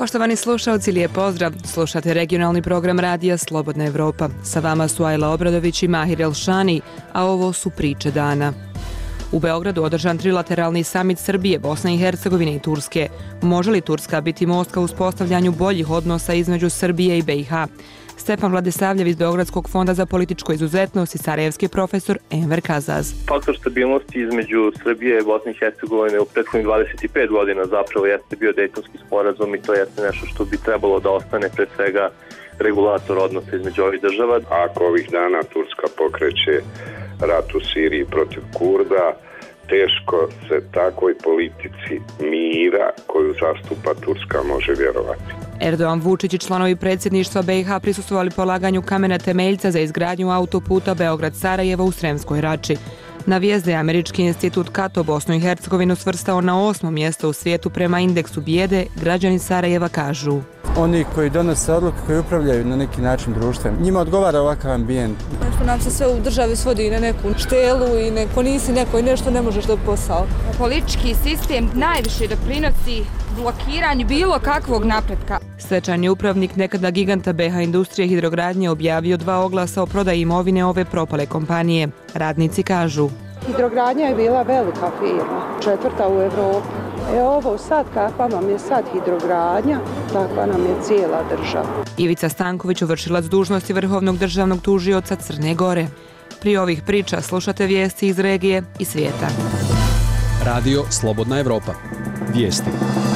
Poštovani slušalci, lijep pozdrav. Slušate regionalni program radija Slobodna Evropa. Sa vama su Ajla Obradović i Mahir Elšani, a ovo su priče dana. U Beogradu održan trilateralni samit Srbije, Bosne i Hercegovine i Turske. Može li Turska biti most ka uspostavljanju boljih odnosa između Srbije i BiH? Stefan Vladisavljev iz Beogradskog fonda za političku izuzetnost i sarajevski profesor Enver Kazaz. Faktor stabilnosti između Srbije i Bosne i Hercegovine u prethodnih 25 godina zapravo jeste bio Dejtonski sporazum i to jeste nešto što bi trebalo da ostane pre svega regulator odnosa između ovih država. Ako ovih dana Turska pokreće rat u Siriji protiv Kurda, teško se takvoj politici mira koju zastupa Turska može vjerovati. Erdogan, Vučić i članovi predsjedništva BiH prisustvovali polaganju kamena temeljca za izgradnju autoputa Beograd-Sarajevo u Sremskoj Rači. Na vijest je Američki institut Cato Bosnu i Hercegovinu svrstao na 8. mjesto u svijetu prema indeksu bijede, građani Sarajeva kažu. Oni koji donose odluke, koji upravljaju na neki način društvom, njima odgovara ovakav ambijent. Nešto nam se sve u državi svodi na neku štelu i neko nisi neko i nešto ne možeš da posao. Politički sistem najviše doprinosi blokiranju bilo kakvog napretka. Stečajni upravnik nekada giganta BiH Industrije hidrogradnje objavio 2 oglasa o prodaji imovine ove propale kompanije. Radnici kažu. Hidrogradnja je bila velika firma, 4. u Evropi. Ovo sad, kakva nam je sad hidrogradnja, takva nam je cijela država. Ivica Stanković, vršilac dužnosti Vrhovnog državnog tužioca Crne Gore. Prije ovih priča slušate vijesti iz regije i svijeta. Radio Slobodna Evropa. Vijesti.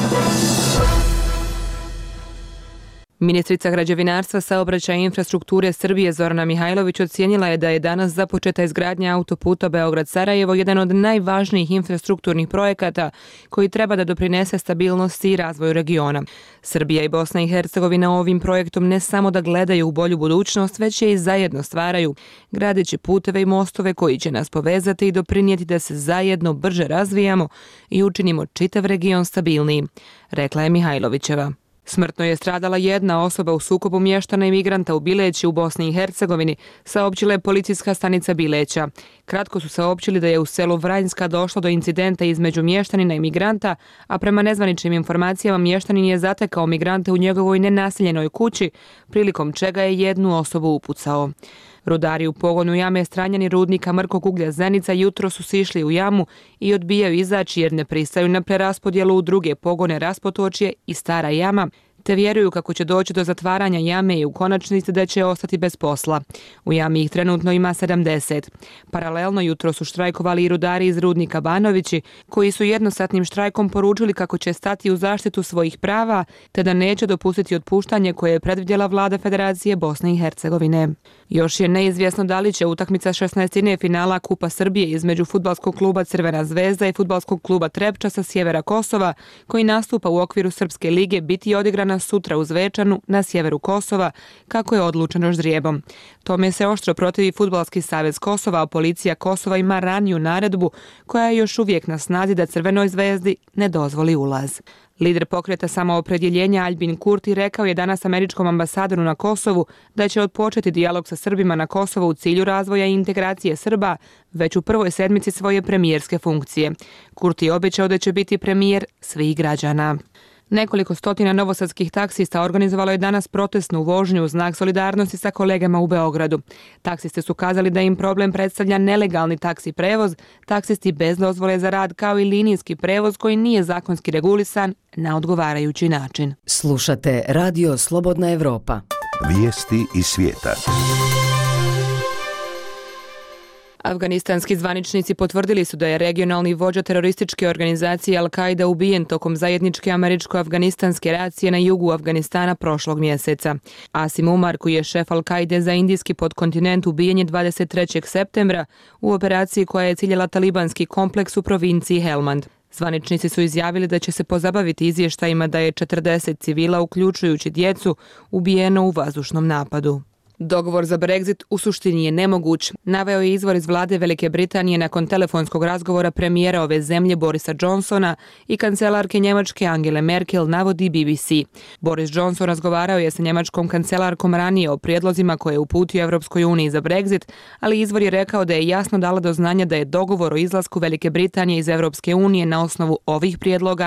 Ministrica građevinarstva, saobraćaja i infrastrukture Srbije Zorana Mihajlović ocijenila je da je danas započeta izgradnja autoputa Beograd-Sarajevo jedan od najvažnijih infrastrukturnih projekata koji treba da doprinese stabilnosti i razvoju regiona. Srbija i Bosna i Hercegovina ovim projektom ne samo da gledaju u bolju budućnost, već je i zajedno stvaraju, gradeći puteve i mostove koji će nas povezati i doprinijeti da se zajedno brže razvijamo i učinimo čitav region stabilniji, rekla je Mihajlovićeva. Smrtno je stradala jedna osoba u sukobu mještana i migranta u Bileći u Bosni i Hercegovini, saopćila je policijska stanica Bileća. Kratko su saopćili da je u selu Vranjska došlo do incidenta između mještanina i migranta, a prema nezvaničnim informacijama mještanin je zatekao migrante u njegovoj nenaseljenoj kući, prilikom čega je jednu osobu upucao. Rudari u pogonu jame Stranjani rudnika Mrkog uglja Zenica jutro su sišli u jamu i odbijaju izaći jer ne pristaju na preraspodjelu u druge pogone Raspotočje i Stara jama, te vjeruju kako će doći do zatvaranja jame i u konačnici da će ostati bez posla. U jami ih trenutno ima 70. Paralelno jutro su štrajkovali i rudari iz rudnika Banovići, koji su jednosatnim štrajkom poručili kako će stati u zaštitu svojih prava, te da neće dopustiti otpuštanje koje je predvidjela vlada Federacije Bosne i Hercegovine. Još je neizvjesno da li će utakmica 16. finala Kupa Srbije između fudbalskog kluba Crvena zvezda i fudbalskog kluba Trepča sa sjevera Kosova, koji nastupa u okviru Srpske lige, biti odigrana sutra u Zvečanu na sjeveru Kosova, kako je odlučeno ždrijebom. Tome se oštro protivi Fudbalski savez Kosova, a policija Kosova ima raniju naredbu koja je još uvijek na snazi da Crvenoj zvezdi ne dozvoli ulaz. Lider pokreta samoopredjeljenja Aljbin Kurti rekao je danas američkom ambasadoru na Kosovu da će odpočeti dijalog sa Srbima na Kosovu u cilju razvoja i integracije Srba već u prvoj sedmici svoje premijerske funkcije. Kurti je obećao da će biti premijer svih građana. Nekoliko stotina novosadskih taksista organizovalo je danas protestnu vožnju u znak solidarnosti sa kolegama u Beogradu. Taksiste su kazali da im problem predstavlja nelegalni taksi prevoz, taksisti bez dozvole za rad kao i linijski prevoz koji nije zakonski regulisan na odgovarajući način. Slušate Radio Slobodna Evropa. Vijesti iz svijeta. Afganistanski zvaničnici potvrdili su da je regionalni vođa terorističke organizacije Al-Qaida ubijen tokom zajedničke američko-afganistanske racije na jugu Afganistana prošlog mjeseca. Asim Umar, koji je šef Al-Qaide za indijski podkontinent, ubijen je 23. septembra u operaciji koja je ciljala talibanski kompleks u provinciji Helmand. Zvaničnici su izjavili da će se pozabaviti izvještajima da je 40 civila, uključujući djecu, ubijeno u vazdušnom napadu. Dogovor za Brexit u suštini je nemoguć, naveo je izvor iz vlade Velike Britanije nakon telefonskog razgovora premijera ove zemlje Borisa Johnsona i kancelarke Njemačke Angele Merkel, navodi BBC. Boris Johnson razgovarao je sa njemačkom kancelarkom ranije o prijedlozima koje je uputio Evropskoj uniji za Brexit, ali izvor je rekao da je jasno dala do znanja da je dogovor o izlasku Velike Britanije iz Evropske unije na osnovu ovih prijedloga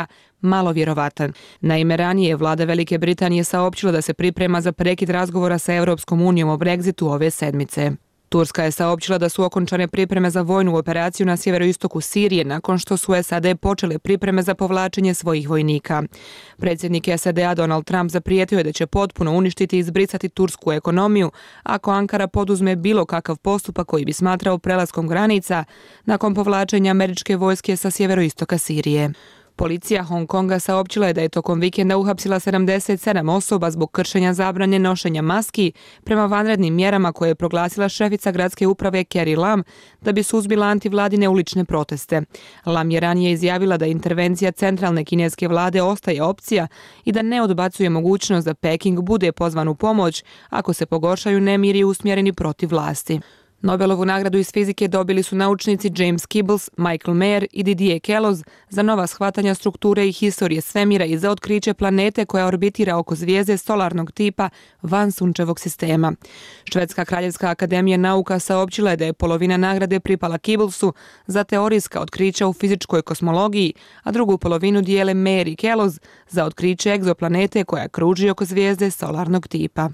malo vjerovatan. Naime, ranije je vlada Velike Britanije saopćila da se priprema za prekid razgovora sa Europskom unijom o Brexitu ove sedmice. Turska je saopćila da su okončane pripreme za vojnu operaciju na sjeveroistoku Sirije nakon što su SAD počele pripreme za povlačenje svojih vojnika. Predsjednik SAD-a Donald Trump zaprijetio je da će potpuno uništiti i izbrisati tursku ekonomiju ako Ankara poduzme bilo kakav postupak koji bi smatrao prelaskom granica nakon povlačenja američke vojske sa sjeveroistoka Sirije. Policija Hong Konga saopćila je da je tokom vikenda uhapsila 77 osoba zbog kršenja zabrane nošenja maski prema vanrednim mjerama koje je proglasila šefica gradske uprave Carrie Lam da bi suzbila antivladine ulične proteste. Lam je ranije izjavila da intervencija centralne kineske vlade ostaje opcija i da ne odbacuje mogućnost da Peking bude pozvan u pomoć ako se pogoršaju nemiri usmjereni protiv vlasti. Nobelovu nagradu iz fizike dobili su naučnici James Kibbles, Michael Mayer i Didier Queloz za nova shvatanja strukture i historije svemira i za otkriće planete koja orbitira oko zvijezde solarnog tipa van sunčevog sistema. Švedska kraljevska akademija nauka saopćila je da je polovina nagrade pripala Kibblesu za teorijska otkrića u fizičkoj kosmologiji, a drugu polovinu dijele Mayer i Queloz za otkriće egzoplanete koja kruži oko zvijezde solarnog tipa.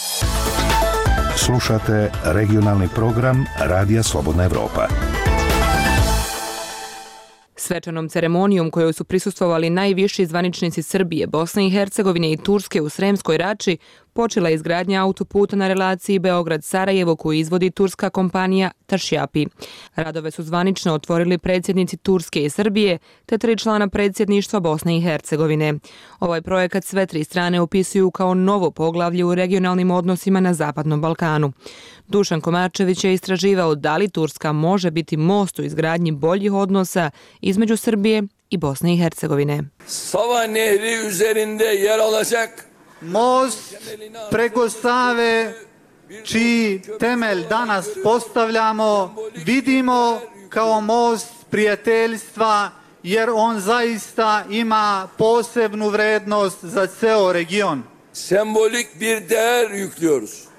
Slušate regionalni program Radija Slobodna Evropa. Svečanom ceremonijom kojoj su prisustvovali najviši zvaničnici Srbije, Bosne i Hercegovine i Turske u Sremskoj Rači, počela je izgradnja autoputa na relaciji Beograd-Sarajevo koju izvodi turska kompanija Tašjapi. Radove su zvanično otvorili predsjednici Turske i Srbije te 3 člana predsjedništva Bosne i Hercegovine. Ovaj projekat sve 3 strane opisuju kao novo poglavlje u regionalnim odnosima na Zapadnom Balkanu. Dušan Komarčević je istraživao da li Turska može biti most u izgradnji boljih odnosa između Srbije i Bosne i Hercegovine. Sava Nehri üzerinde yer alacak most preko Save, čiji temelj danas postavljamo, vidimo kao most prijateljstva, jer on zaista ima posebnu vrednost za ceo region. Sembolik bir değer yüklüyoruz.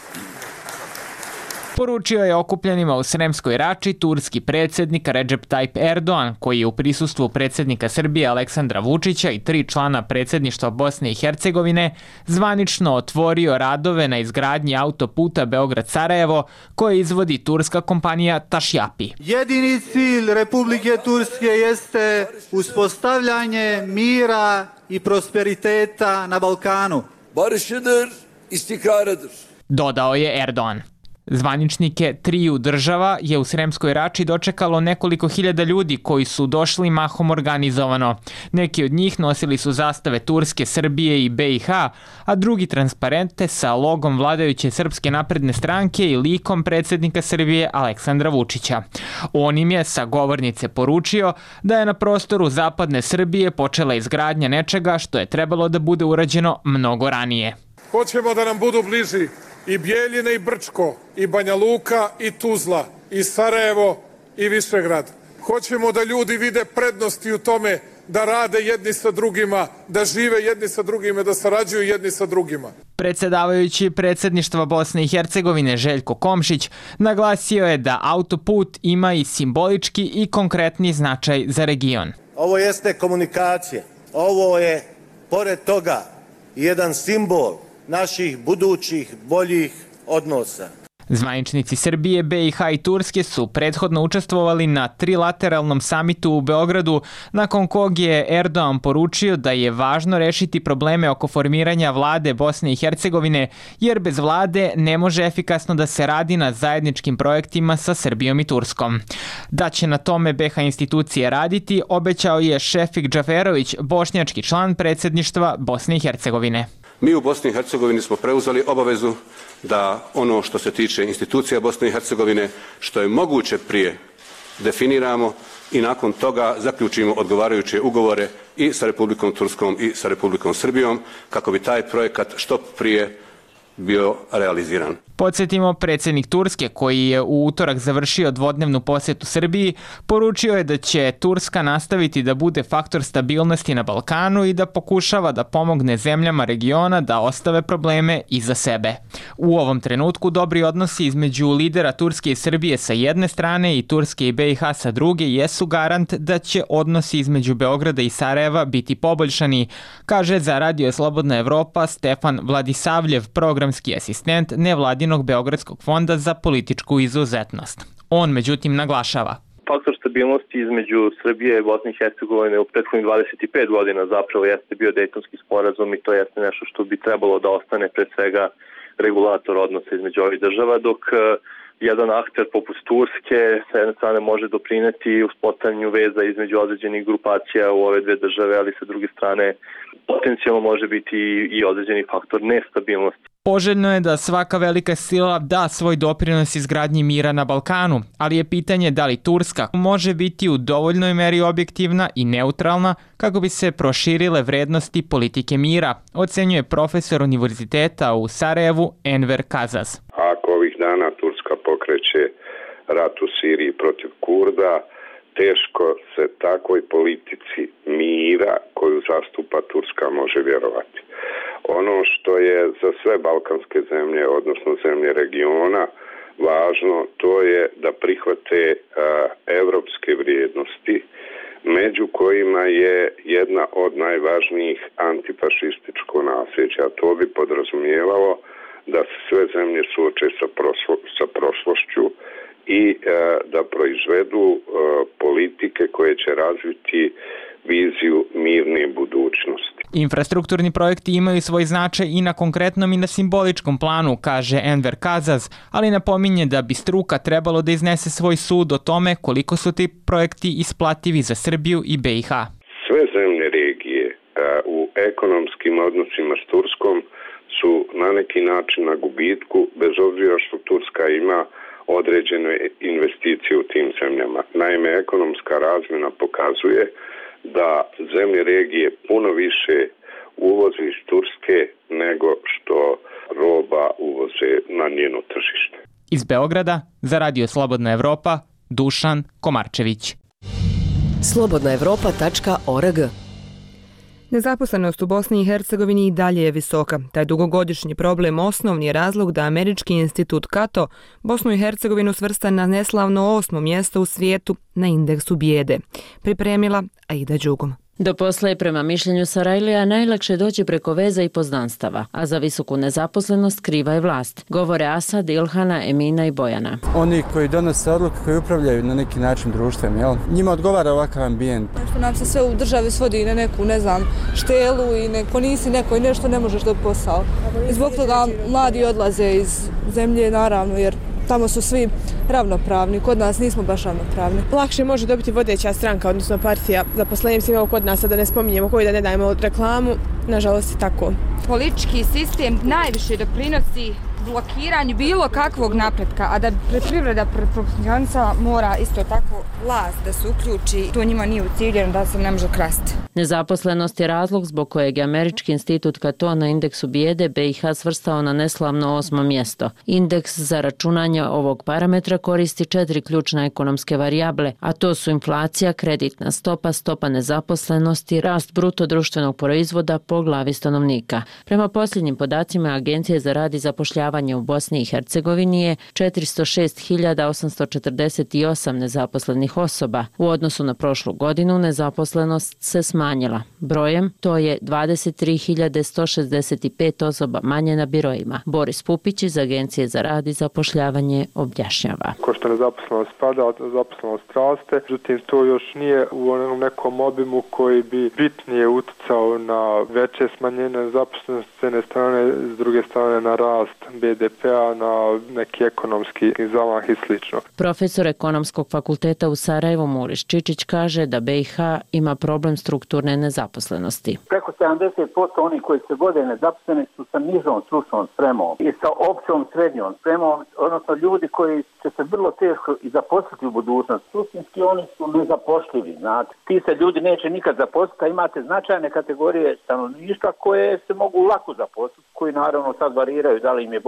Poručio je okupljenima u Sremskoj Rači turski predsjednik Recep Tayyip Erdogan, koji je u prisustvu predsjednika Srbije Aleksandra Vučića i 3 člana predsjedništva Bosne i Hercegovine zvanično otvorio radove na izgradnji autoputa Beograd-Sarajevo koje izvodi turska kompanija Tašjapi. Jedini cilj Republike Turske jeste uspostavljanje mira i prosperiteta na Balkanu. Barışıdır, istikrarıdır. Dodao je Erdogan. Zvaničnike 3 država je u Sremskoj Rači dočekalo nekoliko hiljada ljudi koji su došli mahom organizovano. Neki od njih nosili su zastave Turske, Srbije i BiH, a drugi transparente sa logom vladajuće Srpske napredne stranke i likom predsjednika Srbije Aleksandra Vučića. On im je sa govornice poručio da je na prostoru zapadne Srbije počela izgradnja nečega što je trebalo da bude urađeno mnogo ranije. Hoćemo da nam budu bliži i Bijeljine i Brčko, i Banja Luka i Tuzla, i Sarajevo i Višegrad. Hoćemo da ljudi vide prednosti u tome da rade jedni sa drugima, da žive jedni sa drugima, da sarađuju jedni sa drugima. Predsjedavajući predsjedništva Bosne i Hercegovine Željko Komšić naglasio je da autoput ima i simbolički i konkretni značaj za region. Ovo jeste komunikacija, ovo je pored toga jedan simbol naših budućih boljih odnosa. Zvaničnici Srbije, BiH i Turske su prethodno učestvovali na trilateralnom samitu u Beogradu, nakon kog je Erdogan poručio da je važno rešiti probleme oko formiranja vlade Bosne i Hercegovine, jer bez vlade ne može efikasno da se radi na zajedničkim projektima sa Srbijom i Turskom. Da će na tome BiH institucije raditi, obećao je Šefik Džaferović, bošnjački član predsjedništva Bosne i Hercegovine. Mi u Bosni i Hercegovini smo preuzeli obavezu da ono što se tiče institucija Bosne i Hercegovine što je moguće prije definiramo i nakon toga zaključimo odgovarajuće ugovore i sa Republikom Turskom i sa Republikom Srbijom kako bi taj projekat što prije bio realiziran. Podsjetimo, predsjednik Turske, koji je u utorak završio dvodnevnu posjetu Srbiji, poručio je da će Turska nastaviti da bude faktor stabilnosti na Balkanu i da pokušava da pomogne zemljama regiona da ostave probleme iza sebe. U ovom trenutku dobri odnosi između lidera Turske i Srbije sa jedne strane i Turske i BiH sa druge jesu garant da će odnosi između Beograda i Sarajeva biti poboljšani, kaže za Radio Slobodna Evropa Stefan Vladisavljev, programski asistent nevladinog Beogradskog fonda za političku izuzetnost. On međutim naglašava: faktor stabilnosti između Srbije i Bosne i Hercegovine u prethodnih 25 godina zapravo jeste bio Dejtonski sporazum i to jeste nešto što bi trebalo da ostane pre svega regulator odnosa između ovih država, dok jedan akter poput Turske sa jedne strane može doprineti uspostavljanju veza između određenih grupacija u ove dve države, ali sa druge strane potencijalno može biti i određeni faktor nestabilnosti. Poželjno je da svaka velika sila da svoj doprinos izgradnji mira na Balkanu, ali je pitanje da li Turska može biti u dovoljnoj meri objektivna i neutralna kako bi se proširile vrednosti politike mira, ocenjuje profesor univerziteta u Sarajevu Enver Kazaz. Ako ovih dana Turska pokreće rat u Siriji protiv Kurda, teško se takvoj politici mira koju zastupa Turska može vjerovati. Ono što je za sve balkanske zemlje, odnosno zemlje regiona, važno, to je da prihvate evropske vrijednosti, među kojima je jedna od najvažnijih antifašističko nasljeđe, a to bi podrazumijevalo da se sve zemlje suoče sa prošlošću i da proizvedu politike koje će razviti viziju mirne budućnosti. Infrastrukturni projekti imaju svoj značaj i na konkretnom i na simboličkom planu, kaže Enver Kazaz, ali napominje da bi struka trebalo da iznese svoj sud o tome koliko su ti projekti isplativi za Srbiju i BiH. Sve zemlje regije u ekonomskim odnosima s Turskom su na neki način na gubitku, bez obzira što Turska ima određene investicije u tim zemljama. Naime, ekonomska razmjena pokazuje da zemlje regije puno više uvoze iz Turske nego što roba uvoze na njeno tržište. Iz Beograda za Radio Slobodna Evropa, Dušan Komarčević. slobodnaevropa.org. Nezaposlenost u Bosni i Hercegovini i dalje je visoka. Taj dugogodišnji problem osnovni je razlog da Američki institut Cato Bosnu i Hercegovinu svrsta na neslavno 8. mjesto u svijetu na indeksu bijede. Pripremila Aida Đugom. Do posla je prema mišljenju Sarajlija najlakše doći preko veza i poznanstava, a za visoku nezaposlenost kriva je vlast. Govore Asad, Ilhana, Emina i Bojana. Oni koji donose odluke, koji upravljaju na neki način društvom, jel? Njima odgovara ovakav ambijent. Što nam se sve u državi svodi na neku, štelu i neko nisi neko i nešto ne možeš dobiti posao. I zbog toga mladi odlaze iz zemlje, naravno, jer tamo su svi ravnopravni, kod nas nismo baš ravnopravni. Lakše može dobiti vodeća stranka, odnosno partija. Zaposlenjem se imamo kod nas, a da ne spominjemo koji da ne dajemo reklamu, nažalost je tako. Politički sistem najviše doprinosi blokiranju bilo kakvog napretka, a da privreda profunkcionisala mora isto tako vlast da se uključi. To njima nije uciljeno da se ne može krasti. Nezaposlenost je razlog zbog kojeg je Američki institut Cato na indeksu bijede BiH svrstao na neslavno 8. mjesto. Indeks za računanje ovog parametra koristi 4 ključne ekonomske varijable, a to su inflacija, kreditna stopa, stopa nezaposlenosti, rast bruto društvenog proizvoda po glavi stanovnika. Prema posljednjim podacima Agencije za rad i zapošljavanje u Bosni i Hercegovini je 406.848 nezaposlenih osoba. U odnosu na prošlu godinu nezaposlenost se smanjila. Brojem to je 23.165 osoba manje na birojima. Boris Pupić iz Agencije za rad i zapošljavanje objašnjava. Ko što nezaposlenost pada, nezaposlenost raste, međutim to još nije u nekom obimu koji bi bitnije uticao na veće smanjenje nezaposlenosti s jedne strane, s druge strane na rast BDP-a, na neki ekonomski zamah i slično. Profesor ekonomskog fakulteta u Sarajevu Muris Čičić kaže da BiH ima problem strukturne nezaposlenosti. Preko 70% onih koji se vode nezaposleni su sa nižom stručnom spremom i sa općom srednjom spremom, odnosno ljudi koji će se vrlo teško i zaposliti u budućnosti. Suštinski oni su nezapošljivi, znate. Ti se ljudi neće nikad zaposliti, a imate značajne kategorije stanovništva koje se mogu lako zaposliti, koji naravno sad variraju da li im je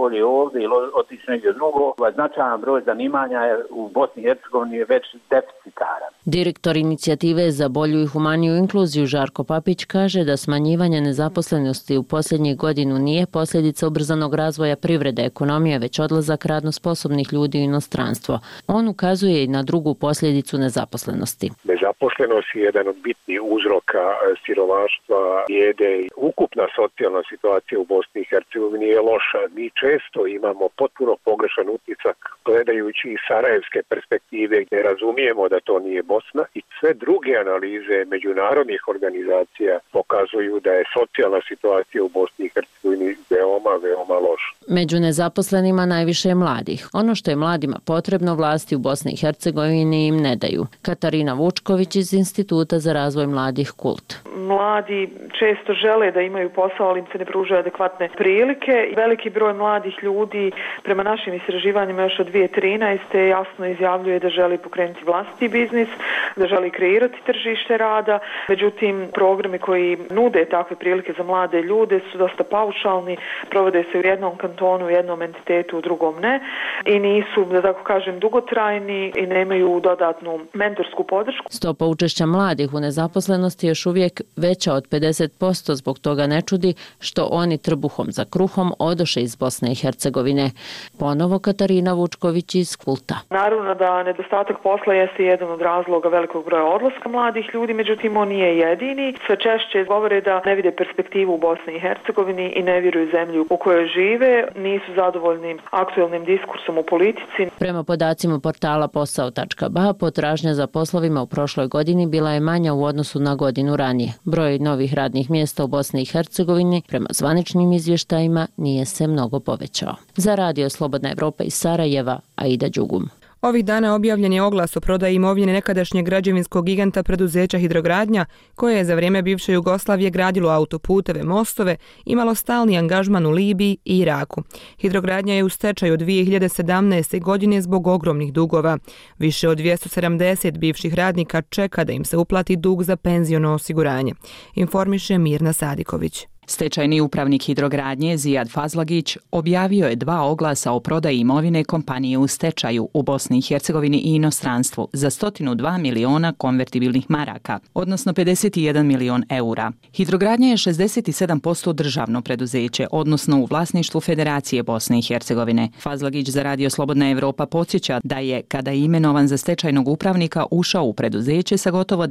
bolje ovdje ili otići negdje drugo. Značajan broj zanimanja je u Bosni i Hercegovini je već deficitaran. Direktor inicijative za bolju i humaniju inkluziju Žarko Papić kaže da smanjivanje nezaposlenosti u posljednjih godinu nije posljedica ubrzanog razvoja privrede ekonomije, već odlazak radno sposobnih ljudi u inostranstvo. On ukazuje i na drugu posljedicu nezaposlenosti. Nezaposlenost je jedan od bitnih uzroka siromaštva, bijede. Ukupna socijalna situacija u Bosni i Hercegovini je loša. Mi često imamo potpuno pogrešan utisak gledajući iz sarajevske perspektive gdje razumijemo da to nije Bosna i sve druge analize međunarodnih organizacija pokazuju da je socijalna situacija u Bosni i Hercegovini veoma loša. Među nezaposlenima najviše je mladih. Ono što je mladima potrebno vlasti u Bosni i Hercegovini im ne daju. Katarina Vučković iz Instituta za razvoj mladih KULT. Mladi često žele da imaju posao, ali im se ne pružaju adekvatne prilike. Veliki broj mladih ljudi prema našim istraživanjima još od 2013. jasno izjavljuje da želi pokrenuti vlastiti biznis, da želi kreirati tržište rada. Međutim, programi koji nude takve prilike za mlade ljude su dosta paušalni, provode se u jednom kantonu, u jednom entitetu, u drugom ne i nisu, da tako kažem, dugotrajni i nemaju dodatnu mentorsku podršku. Stopa učešća mladih u nezaposlenosti je još uvijek veća od 50%, zbog toga ne čudi što oni trbuhom za kruhom odoše iz Bosne i Hercegovine. Ponovo Katarina Vučković iz KULT-a. Naravno da nedostatak posla jeste jedan od razloga velikog broja odlaska mladih ljudi, međutim on nije jedini. Sve češće govore da ne vide perspektivu u Bosni i Hercegovini i ne vjeruju zemlju u kojoj žive, nisu zadovoljni aktuelnim diskursom u politici. Prema podacima portala posao.ba, potražnja za poslovima u prošloj godini bila je manja u odnosu na godinu ranije. Broj novih radnih mjesta u Bosni i Hercegovini prema zvaničnim izvještajima nije se mnogo povećao. Za Radio Slobodna Evropa iz Sarajeva, Aida Đugum. Ovih dana objavljen je oglas o prodaji imovine nekadašnjeg građevinskog giganta preduzeća Hidrogradnja, koje je za vrijeme bivše Jugoslavije gradilo autoputeve, mostove, imalo stalni angažman u Libiji i Iraku. Hidrogradnja je u stečaju od 2017. godine zbog ogromnih dugova. Više od 270 bivših radnika čeka da im se uplati dug za penziono osiguranje, informiše Mirna Sadiković. Stečajni upravnik Hidrogradnje Zijad Fazlagić objavio je 2 oglasa o prodaji imovine kompanije u stečaju u Bosni i Hercegovini i inostranstvu za 102 miliona konvertibilnih maraka, odnosno 51 milion eura. Hidrogradnja je 67% državno preduzeće, odnosno u vlasništvu Federacije Bosne i Hercegovine. Fazlagić za Radio Slobodna Evropa podsjeća da je, kada je imenovan za stečajnog upravnika, ušao u preduzeće sa gotovo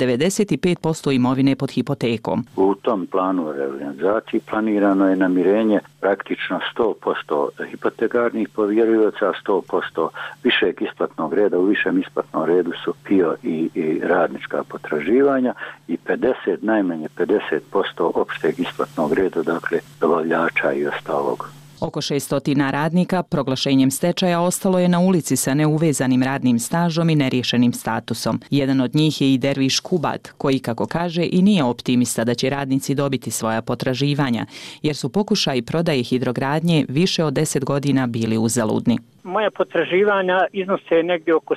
95% imovine pod hipotekom. U tom planu realizacije planirano je namirenje praktično 100% hipotekarnih povjerivaca, 100% višeg isplatnog reda. U višem isplatnom redu su PIO i radnička potraživanja i najmanje 50% opšteg isplatnog reda, dakle dobavljača i ostalog. Oko 600 radnika proglašenjem stečaja ostalo je na ulici sa neuvezanim radnim stažom i neriješenim statusom. Jedan od njih je i Derviš Kubat, koji, kako kaže, i nije optimista da će radnici dobiti svoja potraživanja, jer su pokušaji prodaje Hidrogradnje više od 10 godina bili uzaludni. Moja potraživanja iznose negdje oko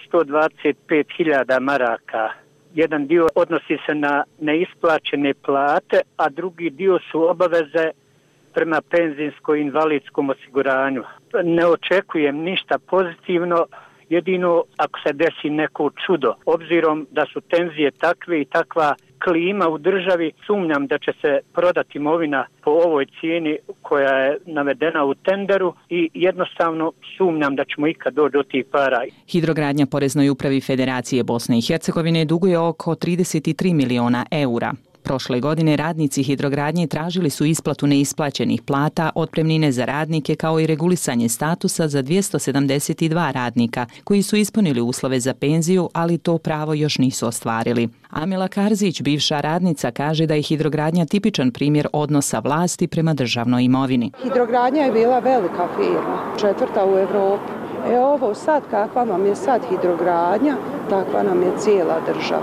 125.000 maraka. Jedan dio odnosi se na neisplaćene plate, a drugi dio su obaveze prema penzijsko-invalidskom osiguranju. Ne očekujem ništa pozitivno, jedino ako se desi neko čudo. Obzirom da su tenzije takve i takva klima u državi, sumnjam da će se prodati imovina po ovoj cijeni koja je navedena u tenderu i jednostavno sumnjam da ćemo ikad doći do tih para. Hidrogradnja Poreznoj upravi Federacije Bosne i Hercegovine duguje oko 33 miliona eura. Prošle godine radnici Hidrogradnje tražili su isplatu neisplaćenih plata, otpremnine za radnike kao i regulisanje statusa za 272 radnika koji su ispunili uslove za penziju, ali to pravo još nisu ostvarili. Amila Karzić, bivša radnica, kaže da je Hidrogradnja tipičan primjer odnosa vlasti prema državnoj imovini. Hidrogradnja je bila velika firma, 4. u Evropi. Ovo sad, kakva nam je sad Hidrogradnja, takva nam je cijela država.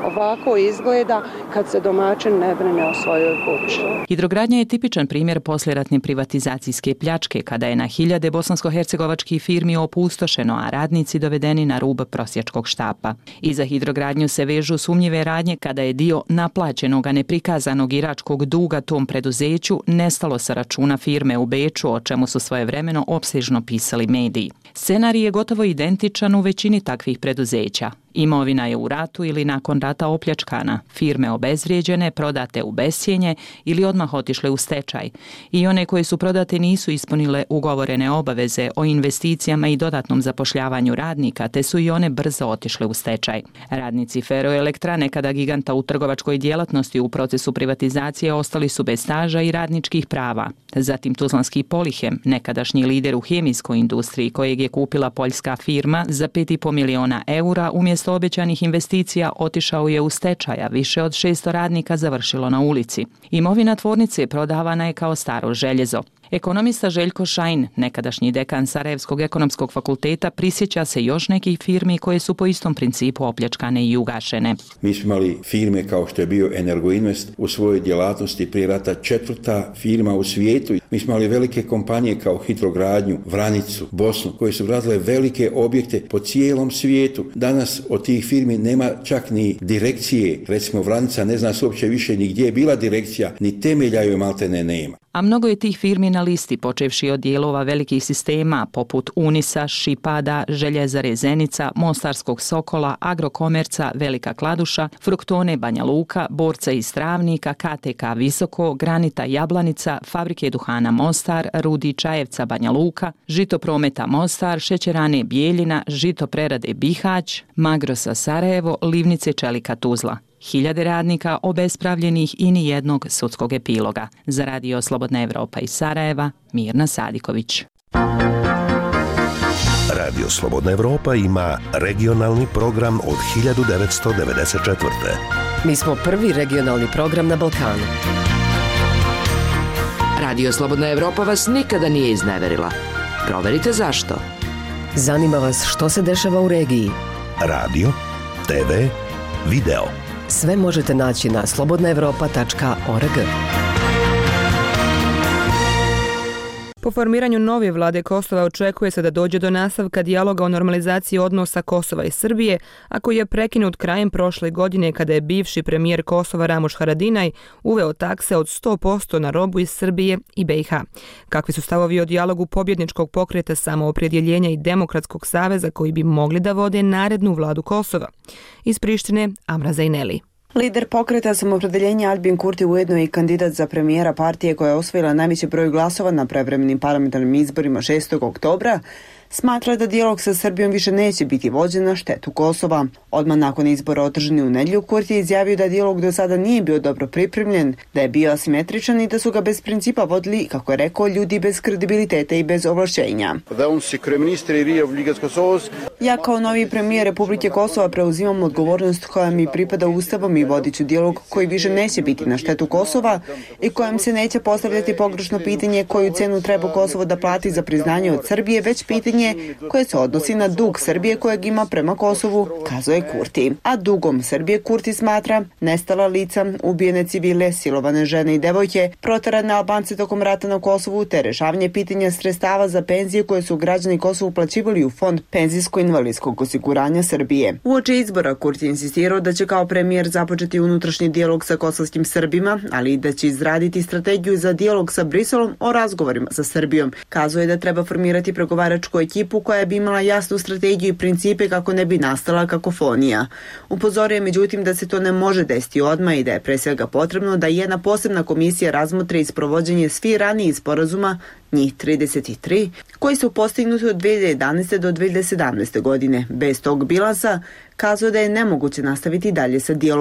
Ovako izgleda kad se domaćin ne brine o svojoj kući. Hidrogradnja je tipičan primjer poslijeratne privatizacijske pljačke, kada je na hiljade bosansko-hercegovačkih firmi opustošeno, a radnici dovedeni na rub prosjačkog štapa. I za hidrogradnju se vežu sumnjive radnje kada je dio naplaćenog, a neprikazanog iračkog duga tom preduzeću nestalo sa računa firme u Beču, o čemu su svojevremeno opsežno pisali mediji. Scenarij je gotovo identičan u većini takvih preduzeća. Imovina je u ratu ili nakon rata opljačkana, firme obezvrijeđene, prodate u bescjenje ili odmah otišle u stečaj. I one koje su prodate nisu ispunile ugovorene obaveze o investicijama i dodatnom zapošljavanju radnika, te su i one brzo otišle u stečaj. Radnici Feroelektra, nekada giganta u trgovačkoj djelatnosti, u procesu privatizacije ostali su bez staža i radničkih prava. Zatim Tuzlanski Polihem, nekadašnji lider u hemijskoj industriji, kojeg je kupila poljska firma za 5,5 miliona eura, umjesto obećanih investicija otišao je u stečaja, više od 600 radnika završilo na ulici. Imovina tvornice prodavana je kao staro željezo. Ekonomista Željko Šajn, nekadašnji dekan Sarajevskog ekonomskog fakulteta, prisjeća se još nekih firmi koje su po istom principu opljačkane i ugašene. Mi smo imali firme kao što je bio Energoinvest u svojoj djelatnosti prije rata 4. firma u svijetu. Mi smo imali velike kompanije kao Hidrogradnju, Vranicu, Bosnu, koje su gradile velike objekte po cijelom svijetu. Danas od tih firmi nema čak ni direkcije. Recimo Vranica ne zna se uopće više ni gdje je bila direkcija, ni temelja joj maltene nema. A mnogo je tih firmi na listi, počevši od dijelova velikih sistema poput Unisa, Šipada, Željezare Zenica, Mostarskog Sokola, Agrokomerca, Velika Kladuša, Fruktone Banja Luka, Borca iz Travnika, KTK Visoko, Granita Jablanica, Fabrike duhana Mostar, Rudi Čajevca Banja Luka, Žitoprometa Mostar, Šećerane Bijeljina, Žitoprerade Bihać, Magrosa Sarajevo, Livnice Čelika Tuzla. Hiljade radnika obespravljenih i ni jednog sudskog epiloga. Za Radio Slobodna Evropa iz Sarajeva, Mirna Sadiković. Radio Slobodna Evropa ima regionalni program od 1994. Mi smo prvi regionalni program na Balkanu. Radio Slobodna Evropa vas nikada nije izneverila. Proverite zašto. Zanima vas što se dešava u regiji. Radio, TV, video. Sve možete naći na slobodnaevropa.org. Po formiranju nove vlade Kosova očekuje se da dođe do nastavka dijaloga o normalizaciji odnosa Kosova i Srbije, a koji je prekinut krajem prošle godine kada je bivši premijer Kosova Ramuš Haradinaj uveo takse od 100% na robu iz Srbije i BiH. Kakvi su stavovi o dijalogu pobjedničkog pokreta Samoopredjeljenja i Demokratskog saveza koji bi mogli da vode narednu vladu Kosova? Iz Prištine, Amra Zajneli. Lider pokreta Samoopredjeljenja Albin Kurti ujedno je i kandidat za premijera partije koja je osvojila najveći broj glasova na prevremenim parlamentarnim izborima 6. oktobra, smatra da dijalog sa Srbijom više neće biti vođen na štetu Kosova. Odmah nakon izbora održani u nedjelju, Kurti je izjavio da dijalog do sada nije bio dobro pripremljen, da je bio asimetričan i da su ga bez principa vodili, kako je rekao, ljudi bez kredibiliteta i bez ovlašćenja. Ja kao novi premijer Republike Kosova preuzimam odgovornost koja mi pripada Ustavom i vodit ću dijalog koji više neće biti na štetu Kosova i kojem se neće postavljati pogrešno pitanje koju cenu treba Kosovo da plati za priznanje od Srbije, već pitanje koje se odnosi na dug Srbije kojeg ima prema Kosovu, kazao je Kurti. A dugom Srbije Kurti smatra nestala lica, ubijene civile, silovane žene i devojke, proterane Albance tokom rata na Kosovu, te rešavanje pitanja sredstava za penzije koje su građani Kosova uplaćivali u fond penzijsko-invalidskog osiguranja Srbije. Uoči izbora Kurti insistirao da će kao premijer započeti unutrašnji dijalog sa kosovskim Srbima, ali i da će izraditi strategiju za dijalog sa Briselom o razgovorima sa Srbijom. Kazao je da treba formirati pregovaračku ekipu koja bi imala jasnu strategiju i principe kako ne bi nastala kakofonija. Upozorio je međutim da se to ne može desiti odmah i da je pre svega potrebno da jedna posebna komisija razmotri isprovođenje svih ranijih sporazuma, njih 33, koji su postignuti od 2011. do 2017. godine. Bez tog bilansa kazao da je nemoguće nastaviti dalje sa dijalogom.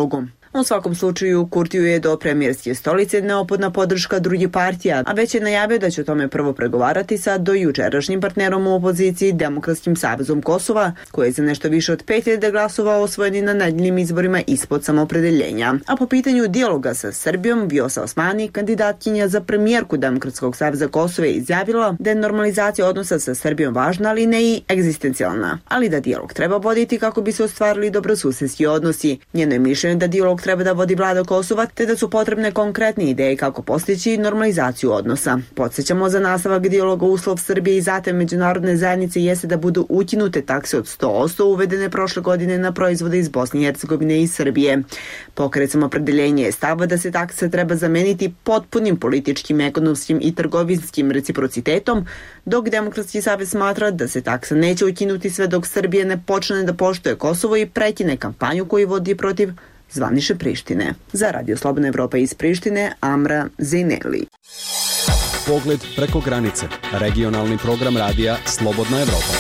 U svakom slučaju, Kurtiju je do premijerske stolice neophodna podrška drugih partija, a već je najavio da će o tome prvo pregovarati sa dojučerašnjim partnerom u opoziciji Demokratskim savezom Kosova, koji je za nešto više od 5000 glasova osvojeni na nedeljnim izborima ispod samopredeljenja. A po pitanju dijaloga sa Srbijom, Vjosa Osmani, kandidatkinja za premijerku Demokratskog saveza Kosova, je izjavila da je normalizacija odnosa sa Srbijom važna, ali ne i egzistencijalna, ali da dijalog treba voditi kako bi se ostvarili dobrosusedski odnosi. Njeno je mišljenje da dijalog treba da vodi vlada Kosova, te da su potrebne konkretne ideje kako postići normalizaciju odnosa. Podsjećamo, za nastavak dijaloga uslov Srbije i zatim međunarodne zajednice jeste da budu ukinute takse od 100% uvedene prošle godine na proizvode iz Bosne i Hercegovine i Srbije. Pokret Samopredeljenje je stava da se takse treba zameniti potpunim političkim, ekonomskim i trgovinskim reciprocitetom, dok Demokratski savez smatra da se taksa neće ukinuti sve dok Srbija ne počne da poštuje Kosovo i prekine kampanju koju vodi protiv zvanične Prištine. Za Radio Slobodna Evropa iz Prištine, Amra Zineli. Pogled preko granice. Regionalni program radija Slobodna Evropa.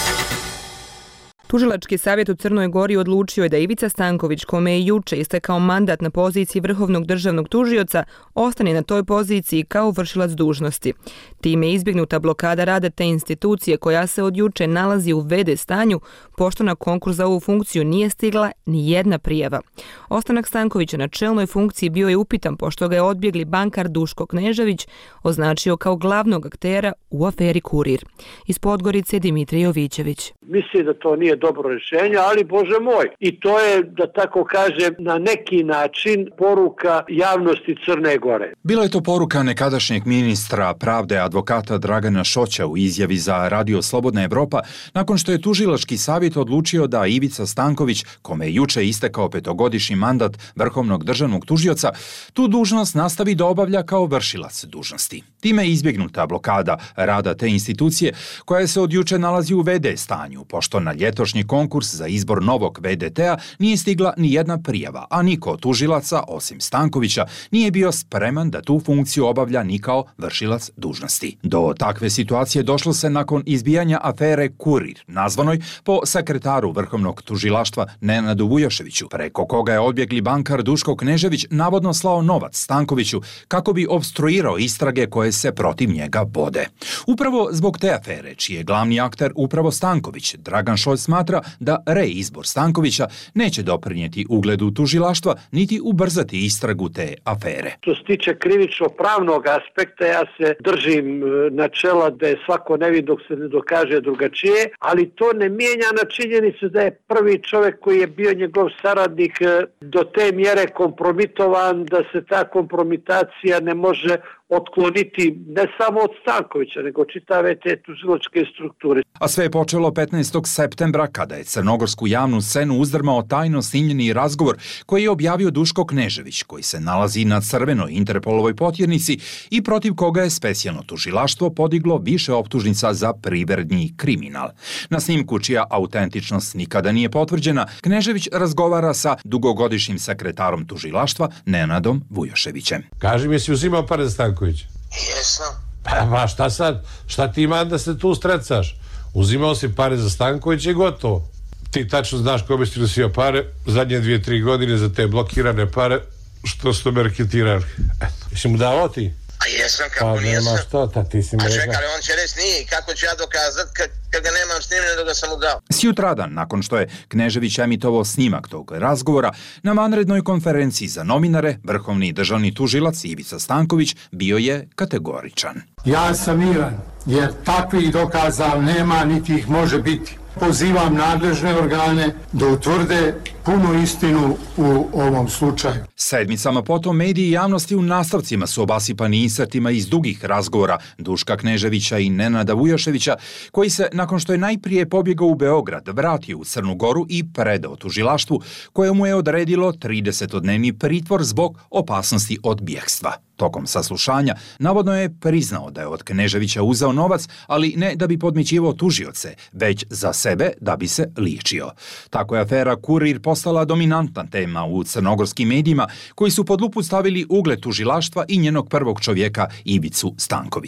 Tužilački savjet u Crnoj Gori odlučio je da Ivica Stanković, kome je juče istekao mandat na poziciji vrhovnog državnog tužioca, ostane na toj poziciji kao vršilac dužnosti. Time je izbjegnuta blokada rada te institucije koja se od juče nalazi u v.d. stanju, pošto na konkurs za ovu funkciju nije stigla ni jedna prijava. Ostanak Stankovića na čelnoj funkciji bio je upitan pošto ga je odbjegli bankar Duško Knežević označio kao glavnog aktera u aferi Kurir. Iz Podgorice Dimitrij Jovićević. Mislim da to nije dobro rješenje, ali Bože moj. I to je, da tako kažem, na neki način poruka javnosti Crne Gore. Bila je to poruka nekadašnjeg ministra pravde advokata Dragana Šoća u izjavi za Radio Slobodna Evropa nakon što je tužilački savjet odlučio da Ivica Stanković, kome je juče istekao 5-godišnji mandat vrhovnog državnog tužioca, tu dužnost nastavi da obavlja kao vršilac dužnosti. Time je izbjegnuta blokada rada te institucije koja se od juče nalazi u v.d. stanju, pošto na ljetošnji konkurs za izbor novog VDT-a nije stigla ni jedna prijava, a niko od tužilaca, osim Stankovića, nije bio spreman da tu funkciju obavlja ni kao vršilac dužnosti. Do takve situacije došlo se nakon izbijanja afere Kurir, nazvanoj po sekretaru vrhovnog tužilaštva Nenadu Vujoševiću, preko koga je odbjegli bankar Duško Knežević navodno slao novac Stankoviću kako bi opstruirao istrage koje se protiv njega vode. Upravo zbog te afere, čiji je glavni akter upravo Stanković, Dragan Šolj smatra da reizbor Stankovića neće doprinijeti ugledu tužilaštva niti ubrzati istragu te afere. Što se tiče krivično-pravnog aspekta, ja se držim načela da je svako nevin dok se ne dokaže drugačije, ali to ne mijenja na činjenicu da je prvi čovjek koji je bio njegov saradnik do te mjere kompromitovan da se ta kompromitacija ne može otkloniti ne samo od Stankovića, nego čitave te tužilačke strukture. A sve je počelo 15. septembra kada je crnogorsku javnu scenu uzdrmao tajno snimljeni razgovor koji je objavio Duško Knežević, koji se nalazi na crvenoj Interpolovoj potjernici i protiv koga je specijalno tužilaštvo podiglo više optužnica za privredni kriminal. Na snimku, čija autentičnost nikada nije potvrđena, Knežević razgovara sa dugogodišnjim sekretarom tužilaštva Nenadom Vujoševićem. Kaži mi, si uzimao pare za Stankovića? Jesam. Pa šta sad? Šta ti ima da se tu strecaš? Uzimao si pare za Stankovića i gotovo. Ti tačno znaš kome si nosio pare zadnje 2-3 godine za te blokirane pare što su me raketirali. Eto, jesi mu dao ti? A jesam, kako nijesam. Pa nema što, ti si me... A čekaj, ali on će reći nije. Kako ću ja dokazati kad ga nemam snimljeno da sam mu dao? Sjutradan, nakon što je Knežević emitovao snimak tog razgovora, na vanrednoj konferenciji za novinare, vrhovni državni tužilac Ivica Stanković bio je kategoričan. Ja sam miran, jer takvih dokaza nema niti ih može biti. Pozivam nadležne organe da utvrde punu istinu u ovom slučaju. Sedmicama potom mediji i javnosti u nastavcima su obasipani insertima iz dugih razgovora Duška Kneževića i Nenada Vujoševića, koji se, nakon što je najprije pobjegao u Beograd, vratio u Crnu Goru i predao tužilaštvu, koje mu je odredilo 30-dnevni pritvor zbog opasnosti od bjegstva. Tokom saslušanja navodno je priznao da je od Kneževića uzeo novac, ali ne da bi podmićivao tužioce, već za sebe da bi se liječio. Tako je afera Kurir postala dominantna tema u crnogorskim medijima, koji su pod lupu stavili ugled tužilaštva i njenog prvog čovjeka Ivicu Stankovića.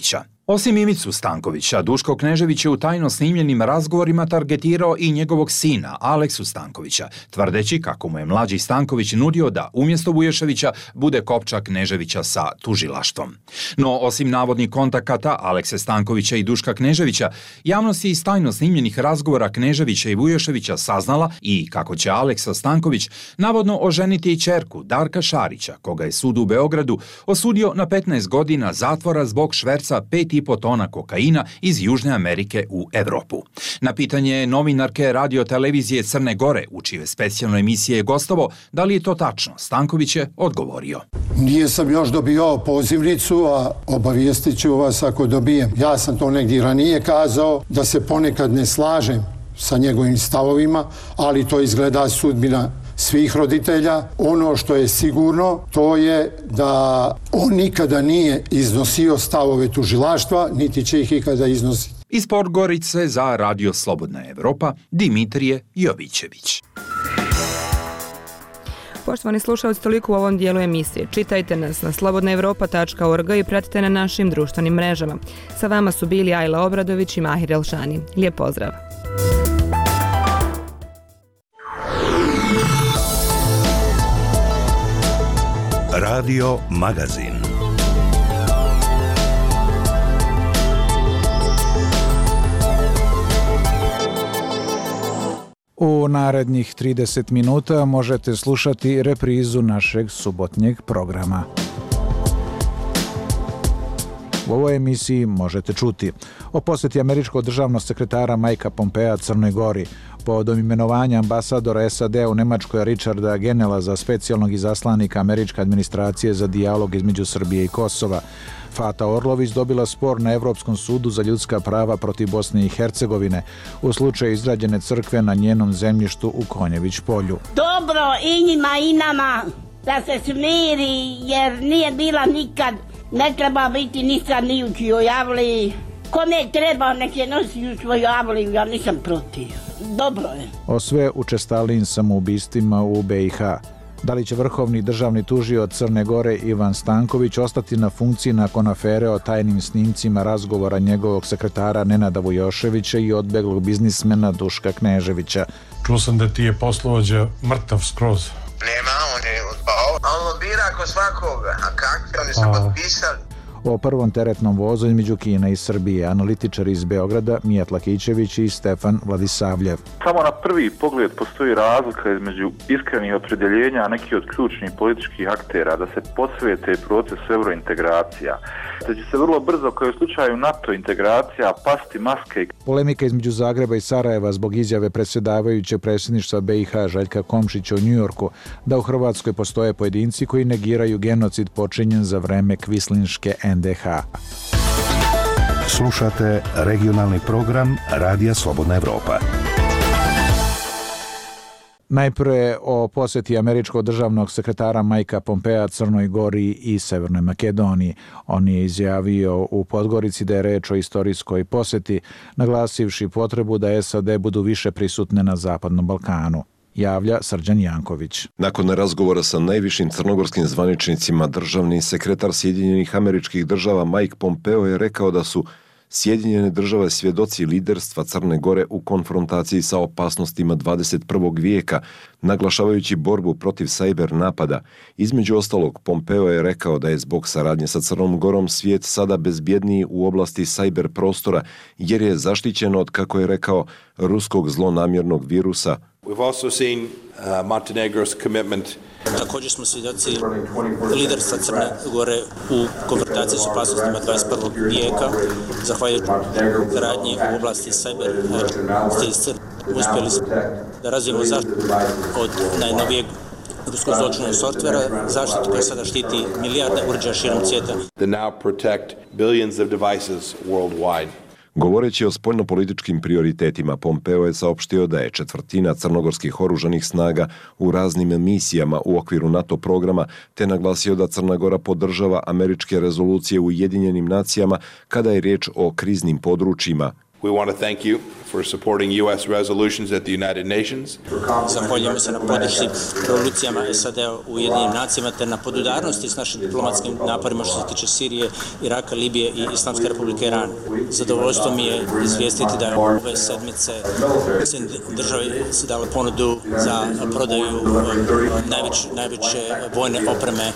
Osim Ivicu Stankovića, Duško Knežević je u tajno snimljenim razgovorima targetirao i njegovog sina, Aleksu Stankovića, tvrdeći kako mu je mlađi Stanković nudio da umjesto Vuješevića bude kopča Kneževića sa tužilaštvom. No, osim navodnih kontakata Alekse Stankovića i Duška Kneževića, javnost je iz tajno snimljenih razgovora Kneževića i Vuješevića saznala i kako će Aleksa Stanković navodno oženiti i ćerku Darka Šarića, koga je sud u Beogradu osudio na 15 godina zatvora zbog šverca 5,5 tona kokaina iz Južne Amerike u Evropu. Na pitanje novinarke radio-televizije Crne Gore, u čije specijalnoj emisije je gostovo, da li je to tačno, Stanković je odgovorio. Nije sam još dobio pozivnicu, a obavijestit ću vas ako dobijem. Ja sam to negdje ranije kazao, da se ponekad ne slažem sa njegovim stavovima, ali to izgleda sudbina svih roditelja. Ono što je sigurno, to je da on nikada nije iznosio stavove tužilaštva, niti će ih ikada iznositi. Iz Podgorice za Radio Slobodna Evropa, Dimitrije Jovićević. Poštovani slušalci, toliko u ovom dijelu emisije. Čitajte nas na slobodnaevropa.org i pratite na našim društvenim mrežama. Sa vama su bili Ajla Obradović i Mahir Elšani. Lijep pozdrav! Radio Magazin. U narednih 30 minuta možete slušati reprizu našeg subotnjeg programa. U ovoj emisiji možete čuti o posjeti američkog državnog sekretara Mikea Pompea Crnoj Gori, povodom imenovanja ambasadora SAD u Nemačkoj Richarda Genela za specijalnog izaslanika američke administracije za dijalog između Srbije i Kosova. Fata Orlović dobila spor na Evropskom sudu za ljudska prava protiv Bosne i Hercegovine u slučaju izgrađene crkve na njenom zemljištu u Konjević polju. Dobro i njima i nama da se smiri, jer nije bila nikad, ne treba biti ni sad ni u čijoj avliji. Kome treba, nek je nosi u svoju avliju, ja nisam protiv. Dobro je. O sve učestalijim samoubistvima u BiH. Da li će vrhovni državni tužioc Crne Gore Ivan Stanković ostati na funkciji nakon afere o tajnim snimcima razgovora njegovog sekretara Nenada Vujoševića i odbeglog biznismena Duška Kneževića? Čuo sam da ti je poslovođa mrtav skroz. Nema, on je odpao. A on lobira ako svakoga. A kakvi? Oni su potpisali. O prvom teretnom vozu između Kine i Srbije, analitičari iz Beograda Mijat Lakićević i Stefan Vladisavljev. Samo na prvi pogled postoji razlika između iskrenih opredjeljenja nekih od ključnih političkih aktera da se posvete procesu eurointegracija. Da će se vrlo brzo, kao u slučaju NATO integracija, pasti maske. Polemika između Zagreba i Sarajeva zbog izjave predsjedavajućeg predsjedništva BiH Željka Komšića u Njujorku da u Hrvatskoj postoje pojedinci koji negiraju genocid počinjen za vreme kvislinške NDH. Slušate regionalni program Radija Slobodna Evropa. Najprije o posjeti američkog državnog sekretara Mikea Pompea Crnoj Gori i Severnoj Makedoniji. On je izjavio u Podgorici da je reč o istorijskoj posjeti, naglasivši potrebu da SAD budu više prisutne na Zapadnom Balkanu. Javlja Srđan Janković. Nakon razgovora sa najvišim crnogorskim zvaničnicima, državni sekretar Sjedinjenih Američkih Država Mike Pompeo je rekao da su Sjedinjene Države svjedoci liderstva Crne Gore u konfrontaciji sa opasnostima 21. vijeka, naglašavajući borbu protiv sajber napada. Između ostalog, Pompeo je rekao da je zbog saradnje sa Crnom Gorom svijet sada bezbjedniji u oblasti sajber prostora, jer je zaštićen od, kako je rekao, ruskog zlonamjernog virusa. We've also seen Montenegro's commitment. Također smo svjedoci liderstva Crne Gore u konfrontaciji s opasnostima 21. vijeka. Zahvaljujući radnji u oblasti cyber uspjeli smo da razvijemo zaštitu od najnovijeg ruskog zločinnog softvera, zaštitu koja sada štiti milijarde uređaja širom svijeta. That now protect billions of devices worldwide. Govoreći o spoljnopolitičkim prioritetima, Pompeo je saopštio da je 1/4 crnogorskih oružanih snaga u raznim misijama u okviru NATO programa, te naglasio da Crna Gora podržava američke rezolucije u Ujedinjenim nacijama kada je riječ o kriznim područjima. We want to thank you for supporting U.S. resolutions at the United Nations. Zahvaljujemo se na podršci rezolucijama SAD-a u Ujedinjenim nacijama te na podudarnosti s našim diplomatskim naporima što se tiče Sirije, Iraka, Libije i Islamske republike Iran. Zadovoljstvo mi je izvijestiti da je ove sedmice države se dale ponudu za prodaju najveće vojne opreme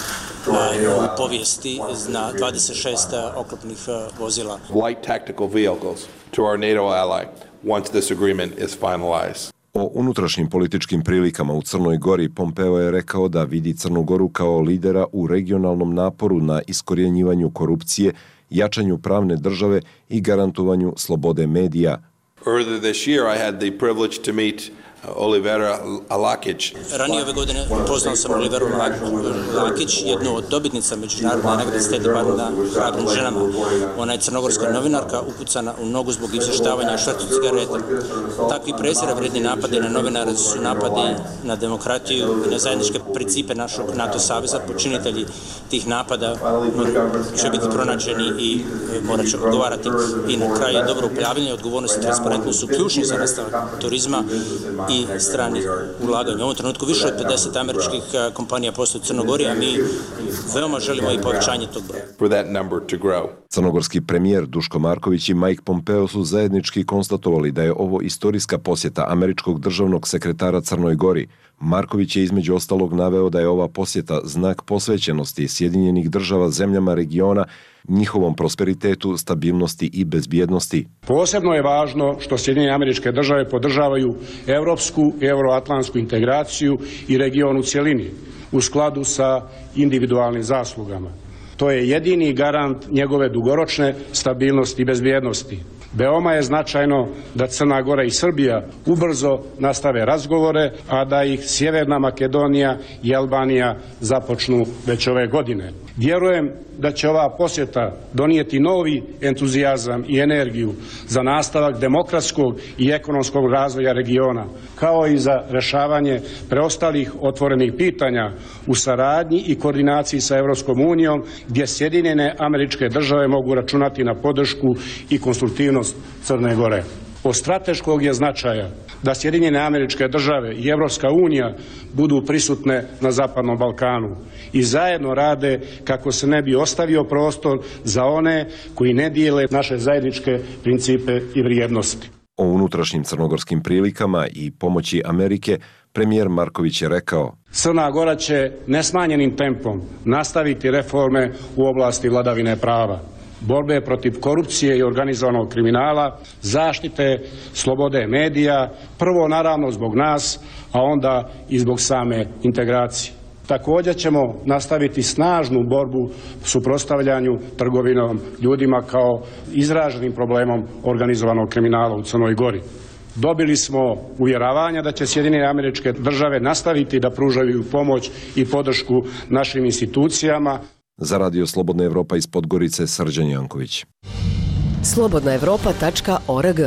u povijesti na 26 oklopnih vozila. Light tactical vehicles to our NATO ally once this agreement is finalized. O unutrašnjim političkim prilikama u Crnoj Gori Pompeo je rekao da vidi Crnu Goru kao lidera u regionalnom naporu na iskorjenjivanju korupcije, jačanju pravne države i garantovanju slobode medija. Earlier this year I had the privilege to meet Olivera Lakić. Ranije ove godine upoznao sam Oliveru Lakić, jednu od dobitnica međunarodne nagrade State Departmenta hrabrim ženama. Ona je crnogorska novinarka upucana u nogu zbog izvještavanja švercu cigareta. Takvi prezira vredni napadi na novinare su napadi na demokratiju i na zajedničke principe našeg NATO saveza. Počinitelji tih napada će biti pronađeni i morat će odgovarati. I na kraju dobro upravljanje, odgovornost i transparentnost su ključni za nastavak turizma i stranih ulaganja. U ovom trenutku više od 50 američkih kompanija postoje u Crnoj Gori, a mi veoma želimo i povećanje tog broja. Crnogorski premijer Duško Marković i Mike Pompeo su zajednički konstatovali da je ovo istorijska posjeta američkog državnog sekretara Crnoj Gori. Marković je između ostalog naveo da je ova posjeta znak posvećenosti Sjedinjenih država zemljama regiona, njihovom prosperitetu, stabilnosti i bezbjednosti. Posebno je važno što Sjedinjene Američke Države podržavaju evropsku i euroatlantsku integraciju i region u cjelini u skladu sa individualnim zaslugama. To je jedini garant njegove dugoročne stabilnosti i bezbjednosti. Veoma je značajno da Crna Gora i Srbija ubrzo nastave razgovore, a da ih Sjeverna Makedonija i Albanija započnu već ove godine. Vjerujem da će ova posjeta donijeti novi entuzijazam i energiju za nastavak demokratskog i ekonomskog razvoja regiona, kao i za rješavanje preostalih otvorenih pitanja u saradnji i koordinaciji sa Europskom unijom, gdje Sjedinjene Američke Države mogu računati na podršku i konstruktivnost Crne Gore. Od strateškog je značaja da Sjedinjene Američke Države i Europska unija budu prisutne na Zapadnom Balkanu i zajedno rade kako se ne bi ostavio prostor za one koji ne dijele naše zajedničke principe i vrijednosti. O unutrašnjim crnogorskim prilikama i pomoći Amerike premijer Marković je rekao: Crna Gora će nesmanjenim tempom nastaviti reforme u oblasti vladavine prava, borbe protiv korupcije i organizovanog kriminala, zaštite slobode medija, prvo naravno zbog nas, a onda i zbog same integracije. Također ćemo nastaviti snažnu borbu suprotstavljanju trgovinom ljudima kao izraženim problemom organizovanog kriminala u Crnoj Gori. Dobili smo uvjeravanja da će Sjedinjene Američke Države nastaviti da pružaju pomoć i podršku našim institucijama. Za Radio Slobodna Evropa iz Podgorice, Srđan Janković. slobodnaevropa.org.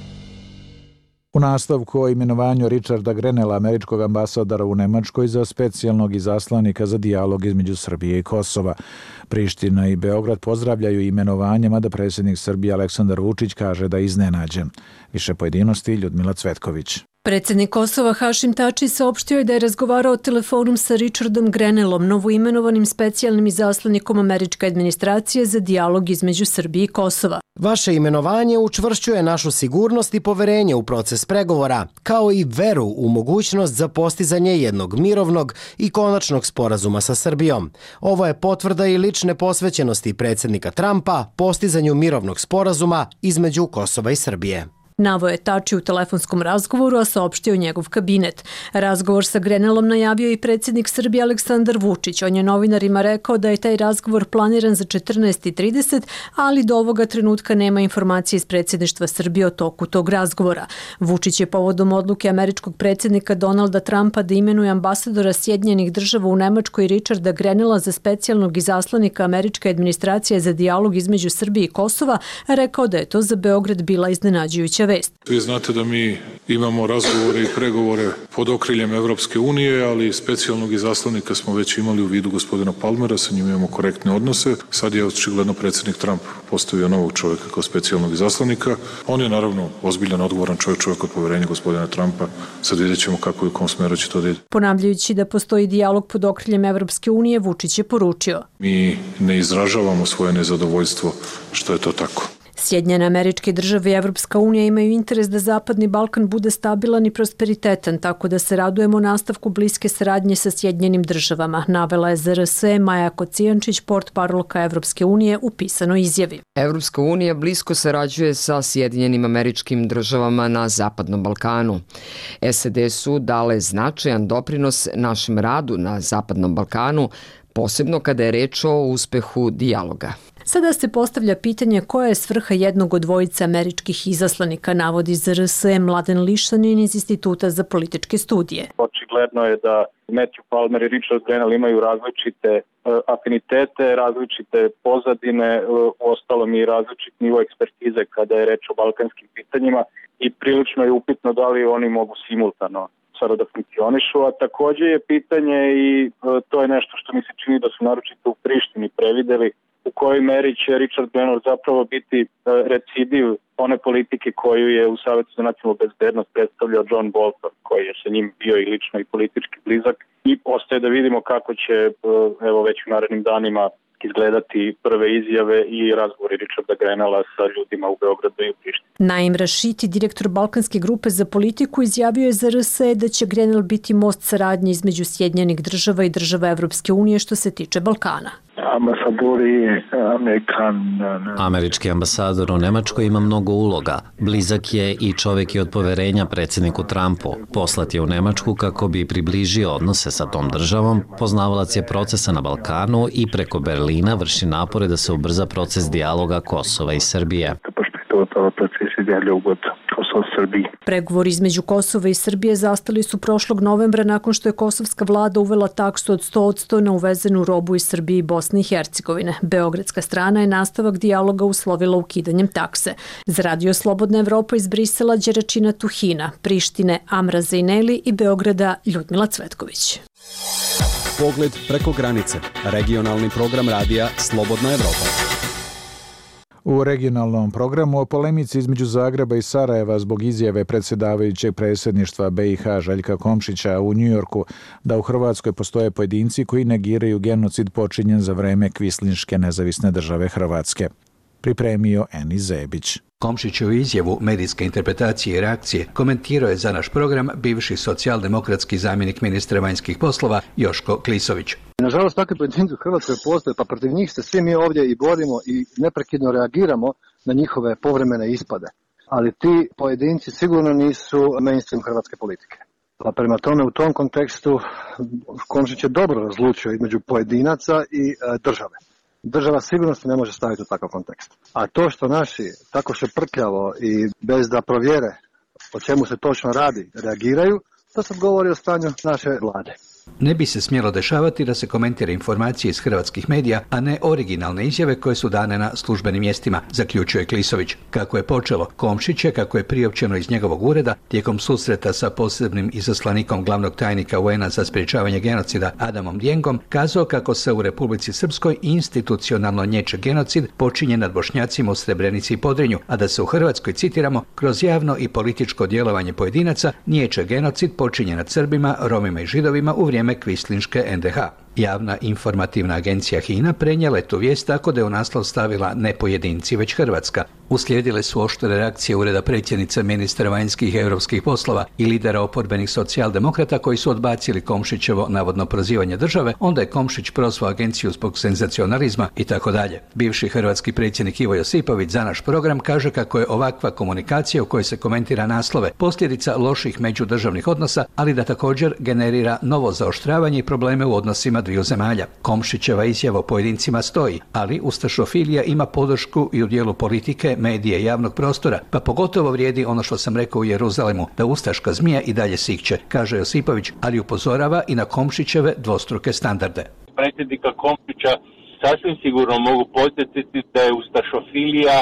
U nastavku o imenovanju Richarda Grenella, američkog ambasadora u Nemačkoj, za specijalnog izaslanika za dijalog između Srbije i Kosova. Priština i Beograd pozdravljaju imenovanje, mada predsjednik Srbije Aleksandar Vučić kaže da je iznenađen. Više pojedinosti Ljudmila Cvetković. Predsjednik Kosova Hašim Tači saopštio je da je razgovarao telefonom sa Richardom Grenellom, novoimenovanim specijalnim izaslanikom američke administracije za dijalog između Srbije i Kosova. Vaše imenovanje učvršćuje našu sigurnost i poverenje u proces pregovora, kao i veru u mogućnost za postizanje jednog mirovnog i konačnog sporazuma sa Srbijom. Ovo je potvrda i lične posvećenosti predsjednika Trumpa postizanju mirovnog sporazuma između Kosova i Srbije. Naveo je Tači u telefonskom razgovoru, a saopštio njegov kabinet. Razgovor sa Grenellom najavio i predsjednik Srbije Aleksandar Vučić. On je novinarima rekao da je taj razgovor planiran za 14:30, ali do ovoga trenutka nema informacije iz predsjedništva Srbije o toku tog razgovora. Vučić je povodom odluke američkog predsjednika Donalda Trumpa da imenuje ambasadora Sjedinjenih Država u Nemačkoj Richarda Grenella za specijalnog izaslanika američke administracije za dijalog između Srbije i Kosova rekao da je to za Beograd bila iznenađujuća vest. Vi znate da mi imamo razgovore i pregovore pod okriljem Evropske unije, ali specijalnog izaslanika smo već imali u vidu gospodina Palmera, sa njim imamo korektne odnose. Sad je očigledno predsjednik Trump postavio novog čovjeka kao specijalnog izaslanika. On je naravno ozbiljan, odgovoran čovjek od poverenja gospodina Trumpa. Sad vidjet ćemo kako i u kom smeru će to da ide. Ponavljajući da postoji dijalog pod okriljem Evropske unije, Vučić je poručio: Mi ne izražavamo svoje nezadovoljstvo što je to tako. Sjedinjene Američke Države i Evropska unija imaju interes da Zapadni Balkan bude stabilan i prosperitetan, tako da se radujemo nastavku bliske saradnje sa Sjedinjenim Državama, navela je ZRS Maja Kocijančić, portparolka Evropske unije, u pisanoj izjavi. Evropska unija blisko sarađuje sa Sjedinjenim Američkim Državama na Zapadnom Balkanu. SAD su dale značajan doprinos našem radu na Zapadnom Balkanu, posebno kada je reč o uspehu dijaloga. Sada se postavlja pitanje koja je svrha jednog od dvojice američkih izaslanika, navodi ZRS Mladen Lišanin iz Instituta za političke studije. Očigledno je da Matthew Palmer i Richard Grenell imaju različite afinitete, različite pozadine, uostalom i različit nivo ekspertize kada je reč o balkanskim pitanjima i prilično je upitno da li oni mogu simultano sada da funkcionišu, a takođe je pitanje i to je nešto što mi se čini da su naročito u Prištini prevideli, u kojoj meri će Richard Grenell zapravo biti recidiv one politike koju je u Savetu za nacionalnu bezbednost predstavljao John Bolton, koji je sa njim bio i lično i politički blizak, i ostaje da vidimo kako će evo već u narednim danima izgledati prve izjave i razgovori Richarda Grenella sa ljudima u Beogradu i u Prištini. Naim Rašiti, direktor Balkanske grupe za politiku, izjavio je za RS da će Grenell biti most saradnje između Sjedinjenih Država i država Evropske unije što se tiče Balkana. Američki ambasador u Nemačkoj ima mnogo uloga. Blizak je i čovjek je od poverenja predsjedniku Trumpu. Poslat je u Nemačku kako bi približio odnose sa tom državom. Poznavalac je procesa na Balkanu i preko Berlina vrši napore da se ubrza proces dijaloga Kosova i Srbije. Pregovori između Kosova i Srbije zastali su prošlog novembra nakon što je kosovska vlada uvela taksu od 100% na uvezenu robu iz Srbije i Bosne i Hercegovine. Beogradska strana je nastavak dijaloga uslovila ukidanjem takse. Za Radio Slobodna Evropa iz Brisela Đeračina Tuhina, Prištine Amra Zejneli i Beograda Ljudmila Cvetković. Pogled preko granice. Regionalni program radija Slobodna Evropa. U regionalnom programu o polemici između Zagreba i Sarajeva zbog izjave predsjedavajućeg predsjedništva BiH Željka Komšića u Njujorku da u Hrvatskoj postoje pojedinci koji negiraju genocid počinjen za vreme Kvislinške nezavisne države Hrvatske. Pripremio Eni Zebić. Komšićevu izjavu medijske interpretacije i reakcije komentirao je za naš program bivši socijaldemokratski zamjenik ministra vanjskih poslova Joško Klisović. Nažalost, takvi pojedinci u Hrvatskoj postoje, pa protiv njih se svi mi ovdje i borimo i neprekidno reagiramo na njihove povremene ispade. Ali ti pojedinci sigurno nisu mainstream hrvatske politike. Pa prema tome u tom kontekstu Komšić je dobro razlučio između pojedinaca i države. Država sigurno se ne može staviti u takav kontekst. A to što naši tako šeprkljavo i bez da provjere o čemu se točno radi reagiraju, to sad govori o stanju naše vlade. Ne bi se smjelo dešavati da se komentira informacije iz hrvatskih medija, a ne originalne izjave koje su dane na službenim mjestima, zaključuje Klisović. Kako je počelo, Komšić je, kako je priopćeno iz njegovog ureda, tijekom susreta sa posebnim izaslanikom glavnog tajnika UN-a za sprječavanje genocida Adamom Djengom, kazao kako se u Republici Srpskoj institucionalno nječe genocid počinjen nad Bošnjacima u Srebrenici i Podrinju, a da se u Hrvatskoj, citiramo, kroz javno i političko djelovanje pojedinaca niječe genocid počinjen nad Srbima, Romima i Židovima u vrijeme Kvislinške NDH. Javna informativna agencija HINA prenijela je tu vijest tako da je u naslov stavila ne pojedinci, već Hrvatska. Uslijedile su oštre reakcije ureda predsjednice ministra vanjskih i europskih poslova i lidera oporbenih socijaldemokrata koji su odbacili Komšićevo navodno prozivanje države, onda je Komšić prozvao agenciju zbog senzacionalizma i tako dalje. Bivši hrvatski predsjednik Ivo Josipović za naš program kaže kako je ovakva komunikacija u kojoj se komentira naslove posljedica loših međudržavnih odnosa, ali da također generira novo zaoštravanje i probleme u odnosima dviju zemalja. Komšićeva izjava o pojedincima stoji, ali ustašofilija ima podršku i u dijelu politike, medije i javnog prostora, pa pogotovo vrijedi ono što sam rekao u Jeruzalemu, da ustaška zmija i dalje sikće, kaže Josipović, ali upozorava i na Komšićeve dvostruke standarde. Predsjednika Komšića sasvim sigurno mogu podsjetiti da je ustašofilija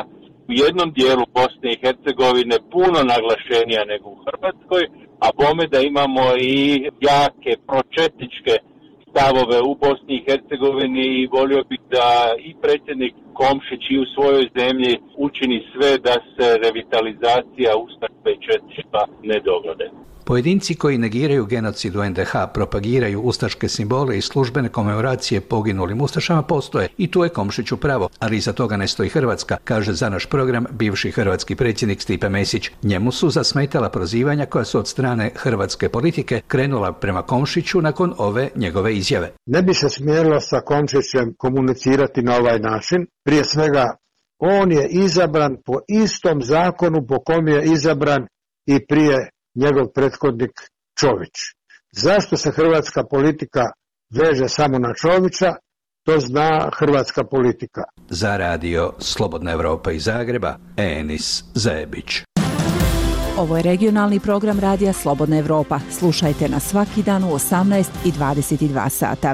u jednom dijelu Bosne i Hercegovine puno naglašenija nego u Hrvatskoj, a bome da imamo i jake pročetničke stavove u Bosni i Hercegovini i volio bih da i predsjednik Komšić i u svojoj zemlji učini sve da se revitalizacija ustaštva i četništva ne dogode. Pojedinci koji negiraju genocid u NDH, propagiraju ustaške simbole i službene komemoracije poginulim ustašama postoje i tu je Komšić u pravo, ali iza toga ne stoji Hrvatska, kaže za naš program bivši hrvatski predsjednik Stipe Mesić. Njemu su zasmetala prozivanja koja su od strane hrvatske politike krenula prema Komšiću nakon ove njegove izjave. Ne bi se smjelo sa Komšićem komunicirati na ovaj način. Prije svega, on je izabran po istom zakonu po kom je izabran i prije njegov prethodnik Čović. Zašto se hrvatska politika veže samo na Čovića, to zna hrvatska politika. Za radio Slobodna Evropa iz Zagreba, Enis Zebić. Ovo je regionalni program radija Slobodna Evropa. Slušajte nas svaki dan u 18 i 22 sata.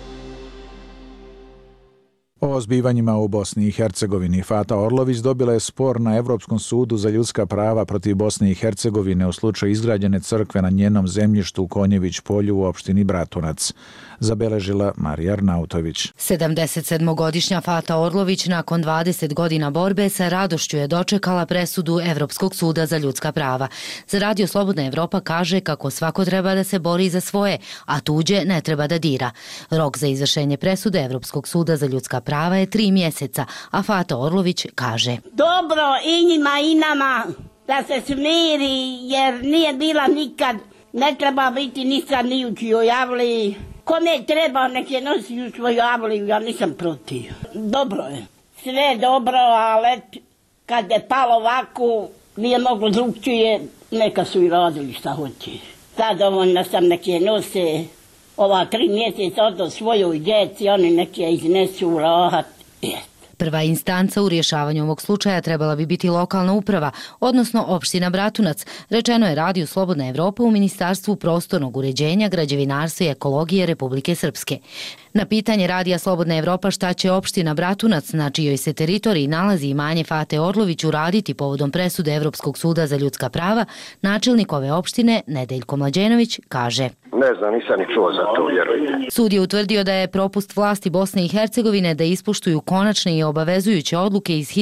O zbivanjima u Bosni i Hercegovini Fata Orlović dobila je spor na Evropskom sudu za ljudska prava protiv Bosne i Hercegovine u slučaju izgrađene crkve na njenom zemljištu u Konjević polju u opštini Bratunac. Zabeležila Marija Arnautović. 77-godišnja Fata Orlović nakon 20 godina borbe sa radošću je dočekala presudu Evropskog suda za ljudska prava. Za radio Slobodna Evropa kaže kako svako treba da se bori za svoje, a tuđe ne treba da dira. Rok za izvršenje presude Evropskog suda za ljudska prava je 3 mjeseca, a Fata Orlović kaže: Dobro i njima i nama da se smiri, jer nije bila nikad, ne treba biti nisam ni u čijoj javli. Kome treba, nek je nosi u svoju avliju, ja nisam protiv. Dobro je. Sve dobro, ali kad je palo ovako, nije moglo drugčije, neka su i radili šta hoće. Zadovoljna sam, nek je nose ova 3 mjeseca od svojoj djeci, oni nek je iznesu u rahat. Prva instanca u rješavanju ovog slučaja trebala bi biti lokalna uprava, odnosno opština Bratunac, rečeno je Radio Slobodna Evropa u Ministarstvu prostornog uređenja, građevinarstva i ekologije Republike Srpske. Na pitanje Radija Slobodna Evropa šta će opština Bratunac, na čijoj se teritoriji nalazi imanje Fate Orlović, uraditi povodom presude Evropskog suda za ljudska prava, načelnik ove opštine Nedeljko Mlađenović kaže: Ne znam, nisam ni čuo za to, vjerujte. Sud je utvrdio da je propust vlasti Bosne i Hercegovine da ispoštuju konačne i obavezujuće odluke iz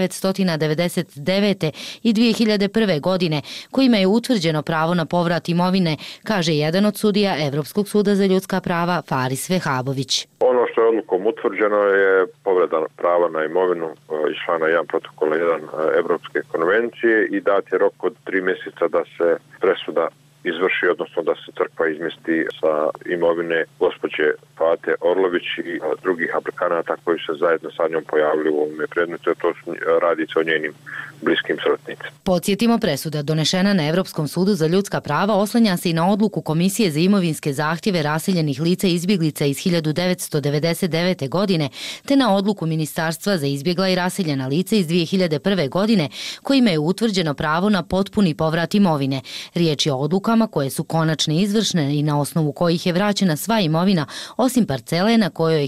1999. i 2001. godine, kojima je utvrđeno pravo na povrat imovine, kaže jedan od sudija Evropskog suda za ljudska prava Faris Vehabović. Ono što je odlukom utvrđeno je povreda prava na imovinu iz člana 1 protokola 1 Evropske konvencije i dat je rok od 3 mjeseca da se presuda izvrši, odnosno da se crkva izmjesti sa imovine gospođe Fate Orlović i drugih aplikanata koji se zajedno sa njom pojavili u ovome predmetu, to radi se o njenim bliskim srodnicima. Podsjetimo, presuda donešena na Evropskom sudu za ljudska prava oslanja se i na odluku Komisije za imovinske zahtjeve raseljenih lica i izbjeglica iz 1999. godine, te na odluku Ministarstva za izbjegla i raseljena lica iz 2001. godine, kojima je utvrđeno pravo na potpuni povrat imovine. Riječ je o odlukama koje su konačne izvršne i na osnovu kojih je vraćena sva imovina, osim parcele na kojoj je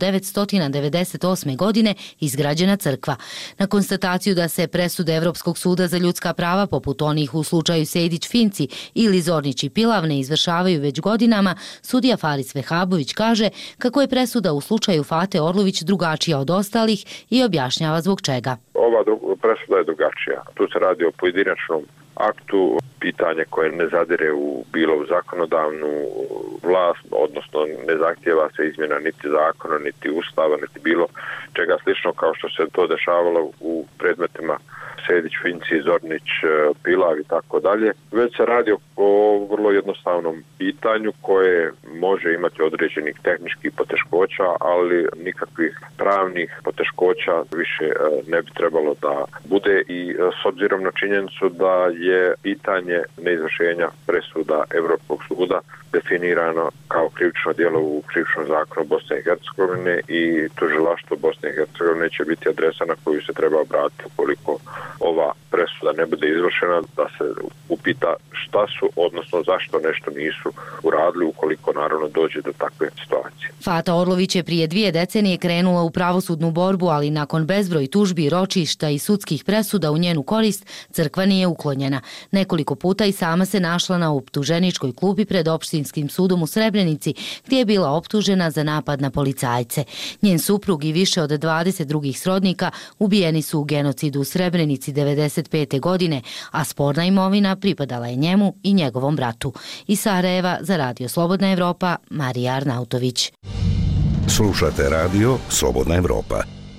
1998. godine izgrađena crkva. Na konstataciju da se presude Evropskog suda za ljudska prava, poput onih u slučaju Sejdić-Finci ili Zornić i Pilav, ne izvršavaju već godinama, sudija Faris Vehabović kaže kako je presuda u slučaju Fate Orlović drugačija od ostalih i objašnjava zbog čega. Ova presuda je drugačija. Tu se radi o pojedinačnom aktu, pitanje koje ne zadire u bilo u zakonodavnu vlast, odnosno ne zahtjeva se izmjena niti zakona, niti ustava, niti bilo čega slično kao što se to dešavalo u predmetima Sejdić, Finci, Zornić, Pilav i tako dalje. Već se radi o vrlo jednostavnom pitanju koje može imati određenih tehničkih poteškoća, ali nikakvih pravnih poteškoća više ne bi trebalo da bude i s obzirom na činjenicu da je pitanje neizvršenja presuda Evropskog suda definirano kao krivično djelo u krivičnom zakonu Bosne i Hercegovine i tužilaštvo Bosne i Hercegovine će biti adresa na koju se treba obratiti ukoliko ova presuda ne bude izvršena, da se upita šta su, odnosno zašto nešto nisu uradili ukoliko naravno dođe do takve situacije. Fata Orlović je prije 2 decenije krenula u pravosudnu borbu, ali nakon bezbroj tužbi, ročišta i sudskih presuda u njenu korist, crkva nije uklonjena. Nekoliko puta i sama se našla na optuženičkoj klupi pred opštinskim sudom u Srebrenici, gdje je bila optužena za napad na policajce. Njen suprug i više od 20 drugih srodnika ubijeni su u genocidu u Srebrenici 1995. godine, a sporna imovina pripadala je njemu i njegovom bratu. Iz Sarajeva za Radio Slobodna Evropa, Marija Arnautović. Slušate radio Slobodna Evropa.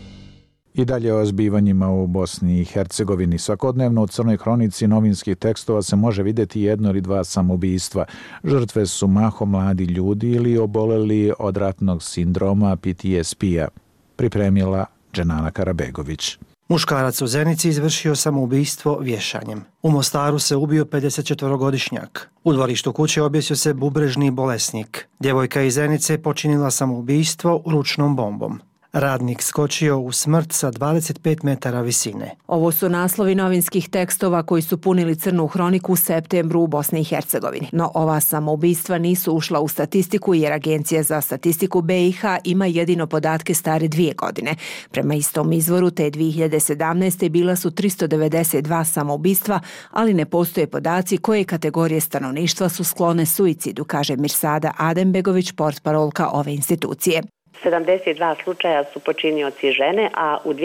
I dalje o zbivanjima u Bosni i Hercegovini. Svakodnevno u Crnoj hronici novinskih tekstova se može vidjeti 1 ili 2 samoubistva. Žrtve su mahom mladi ljudi ili oboleli od ratnog sindroma PTSP-a. Pripremila Dženana Karabegović. Muškarac u Zenici izvršio samoubistvo vješanjem. U Mostaru se ubio 54-godišnjak. U dvorištu kuće objesio se bubrežni bolesnik. Djevojka iz Zenice počinila samoubistvo ručnom bombom. Radnik skočio u smrt sa 25 metara visine. Ovo su naslovi novinskih tekstova koji su punili Crnu hroniku u septembru u Bosni i Hercegovini. No ova samoubistva nisu ušla u statistiku jer Agencija za statistiku BiH ima jedino podatke stare 2 godine. Prema istom izvoru te 2017. bila su 392 samoubistva, ali ne postoje podaci koje kategorije stanovništva su sklone suicidu, kaže Mirsada Adembegović, portparolka ove institucije. 72 slučaja su počinioci žene, a u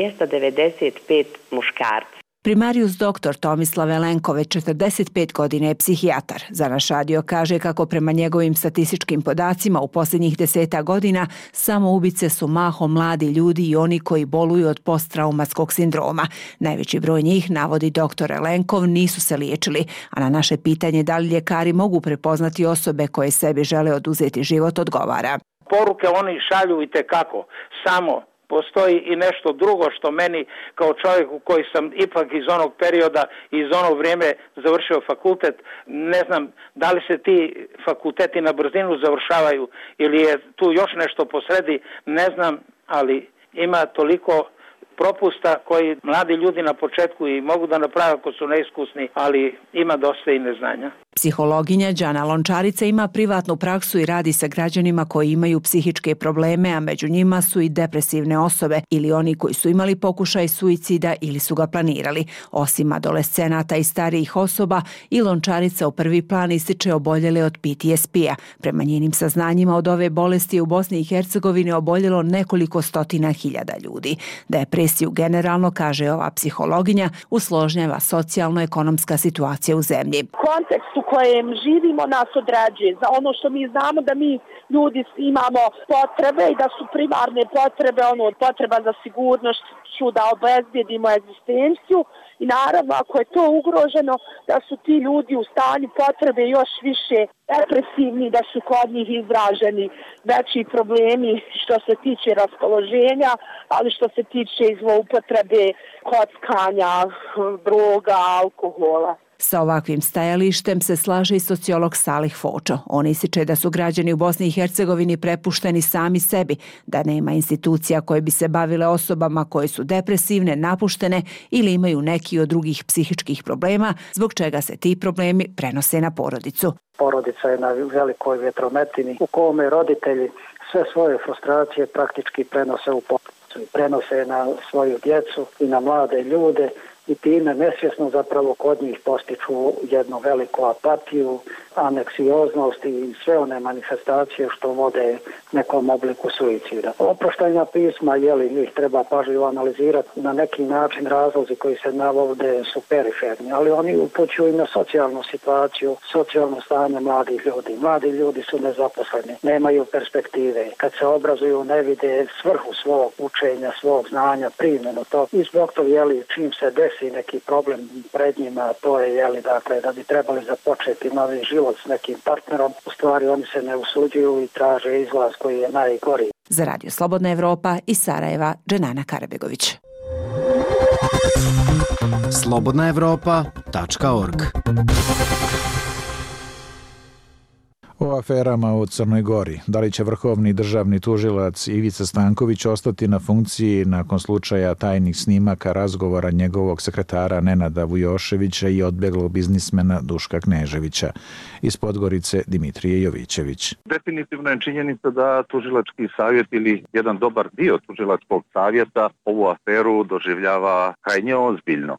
295 muškarci. Primarius dr. Tomislav Elenkove, 45 godina, je psihijatar. Za naš radio kaže kako prema njegovim statističkim podacima u posljednjih 10 godina samoubice su mahom mladi ljudi i oni koji boluju od posttraumatskog sindroma. Najveći broj njih, navodi dr. Elenkov, nisu se liječili, a na naše pitanje da li ljekari mogu prepoznati osobe koje sebi žele oduzeti život, odgovara. Poruke oni šalju itekako, samo postoji i nešto drugo što meni kao čovjeku koji sam ipak iz onog perioda, iz onog vrijeme završio fakultet, ne znam da li se ti fakulteti na brzinu završavaju ili je tu još nešto posredi, ne znam, ali ima toliko propusta koji mladi ljudi na početku i mogu da naprave ako su neiskusni, ali ima dosta i neznanja. Psihologinja Đana Lončarica ima privatnu praksu i radi sa građanima koji imaju psihičke probleme, a među njima su i depresivne osobe ili oni koji su imali pokušaj suicida ili su ga planirali. Osim adolescenata i starijih osoba, i Lončarica u prvi plan ističe oboljele od PTSP-a. Prema njenim saznanjima od ove bolesti je u Bosni i Hercegovini oboljelo nekoliko stotina hiljada ljudi. Depresiju generalno, kaže ova psihologinja, usložnjava socijalno-ekonomska situacija u zemlji. Kontekst u kojem živimo nas određuje za ono što mi znamo da mi ljudi imamo potrebe i da su primarne potrebe, potreba za sigurnošću, da obezbjedimo egzistenciju i naravno ako je to ugroženo da su ti ljudi u stanju potrebe još više depresivni, da su kod njih izraženi veći problemi što se tiče raspoloženja, ali što se tiče zloupotrebe kockanja, droga, alkohola. Sa ovakvim stajalištem se slaže i sociolog Salih Fočo. On ističe da su građani u Bosni i Hercegovini prepušteni sami sebi, da nema institucija koje bi se bavile osobama koje su depresivne, napuštene ili imaju neki od drugih psihičkih problema, zbog čega se ti problemi prenose na porodicu. Porodica je na velikoj vjetrometini u kome roditelji sve svoje frustracije praktički prenose u porodicu, prenose na svoju djecu i na mlade ljude, i time nesvjesno zapravo kod njih postiču jednu veliku apatiju, aneksioznost i sve one manifestacije što vode nekom obliku suicida. Oproštajna pisma, njih treba pažljivo analizirati, na neki način razlozi koji se navode su periferni, ali oni upućuju i na socijalnu situaciju, socijalno stanje mladih ljudi. Mladi ljudi su nezaposleni, nemaju perspektive. Kad se obrazuju ne vide svrhu svog učenja, svog znanja, primjenu to. I zbog toga, čim se desi neki problem pred njima, to je da bi trebali započeti novi život s nekim partnerom, u stvari oni se ne usuđuju i traže izlaz koji je najgori. Za Radio Slobodna Evropa iz Sarajeva, Dženana Karabegović. slobodnaevropa.org. O aferama u Crnoj Gori. Da li će vrhovni državni tužilac Ivica Stanković ostati na funkciji nakon slučaja tajnih snimaka razgovora njegovog sekretara Nenada Vujoševića i odbeglog biznismena Duška Kneževića? Iz Podgorice Dimitrije Jovićević. Definitivno je činjenica da tužilački savjet ili jedan dobar dio tužilačkog savjeta ovu aferu doživljava krajnje ozbiljno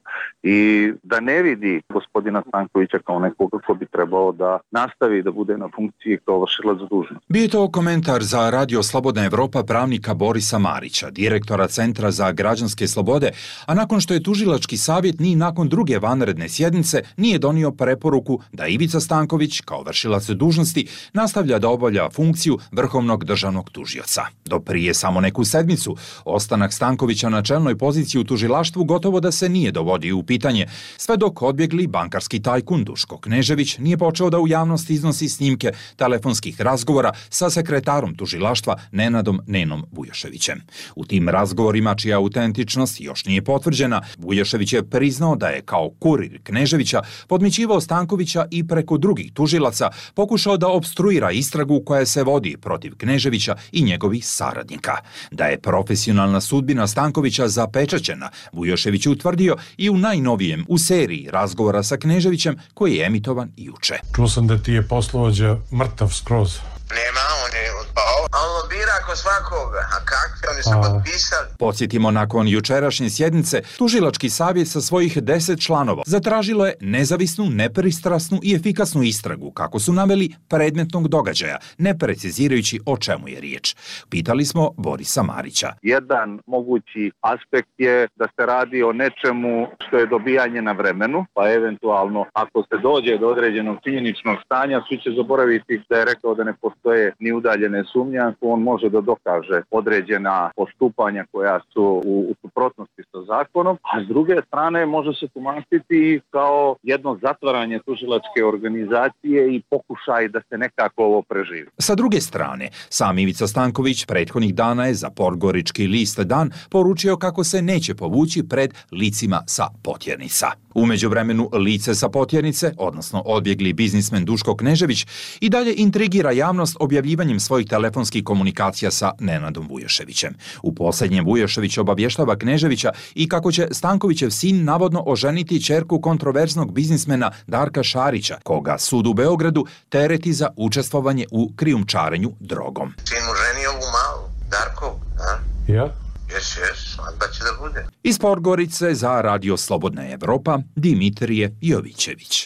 i da ne vidi gospodina Stankovića kao nekoga ko bi trebao da nastavi da bude na funkciji kao vršilac dužnosti. Bio je to komentar za Radio Slobodna Evropa pravnika Borisa Marića, direktora Centra za građanske slobode, a nakon što je tužilački savjet ni nakon druge vanredne sjednice nije donio preporuku da Ivica Stanković kao vršilac dužnosti nastavlja da obavlja funkciju vrhovnog državnog tužioca. Do prije samo neku sedmicu, ostanak Stankovića na čelnoj poziciji u tužilaštvu gotovo da se nije dovodio u pitanje, sve dok odbjegli bankarski tajkun Duško Knežević nije počeo da u javnosti iznosi snimke telefonskih razgovora sa sekretarom tužilaštva Nenadom Nenom Vujoševićem. U tim razgovorima, čija autentičnost još nije potvrđena, Vujošević je priznao da je kao kurir Kneževića podmićivao Stankovića i preko drugih tužilaca pokušao da opstruira istragu koja se vodi protiv Kneževića i njegovih saradnika. Da je profesionalna sudbina Stankovića zapečaćena, Vujošević je utvrdio i u najnovijem u seriji razgovora sa Kneževićem koji je emitovan juče. Čuo sam da ti je poslovođa mrtav skroz. Nema, on je odpao. A on lobira ako svakoga. A kakvi? Oni su potpisali. Podsjetimo, nakon jučerašnje sjednice, tužilački savjet sa svojih 10 članova zatražilo je nezavisnu, nepristrasnu i efikasnu istragu, kako su naveli predmetnog događaja, ne precizirajući o čemu je riječ. Pitali smo Borisa Marića. Jedan mogući aspekt je da se radi o nečemu što je dobijanje na vremenu, pa eventualno ako se dođe do određenog činjeničnog stanja, svi će zaboraviti da je rekao da ne postoje ni udaljene sumnje, ako on može da dokaže određena postupanja koja su u suprotnosti sa zakonom, a s druge strane može se tumačiti kao jedno zatvaranje tužilačke organizacije i pokušaj da se nekako ovo preživi. Sa druge strane, sam Ivica Stanković prethodnih dana je za podgorički list Dan poručio kako se neće povući pred licima sa Potjernica. U međuvremenu lice sa Potjernice, odnosno odbjegli biznismen Duško Knežević, i dalje intrigira javnost objavljivanjem svojih telefonskih komunikacija sa Nenadom Vujoševićem. U posljednjem Vujošević obavještava Kneževića i kako će Stankovićev sin navodno oženiti ćerku kontroverznog biznismena Darka Šarića, koga sud u Beogradu tereti za učestvovanje u krijumčarenju drogom. Sin mu ženi ovu malu, Darkovu, da? Ja? Jes, onda će da bude. Iz Podgorice za Radio Slobodna Evropa, Dimitrije Jovićević.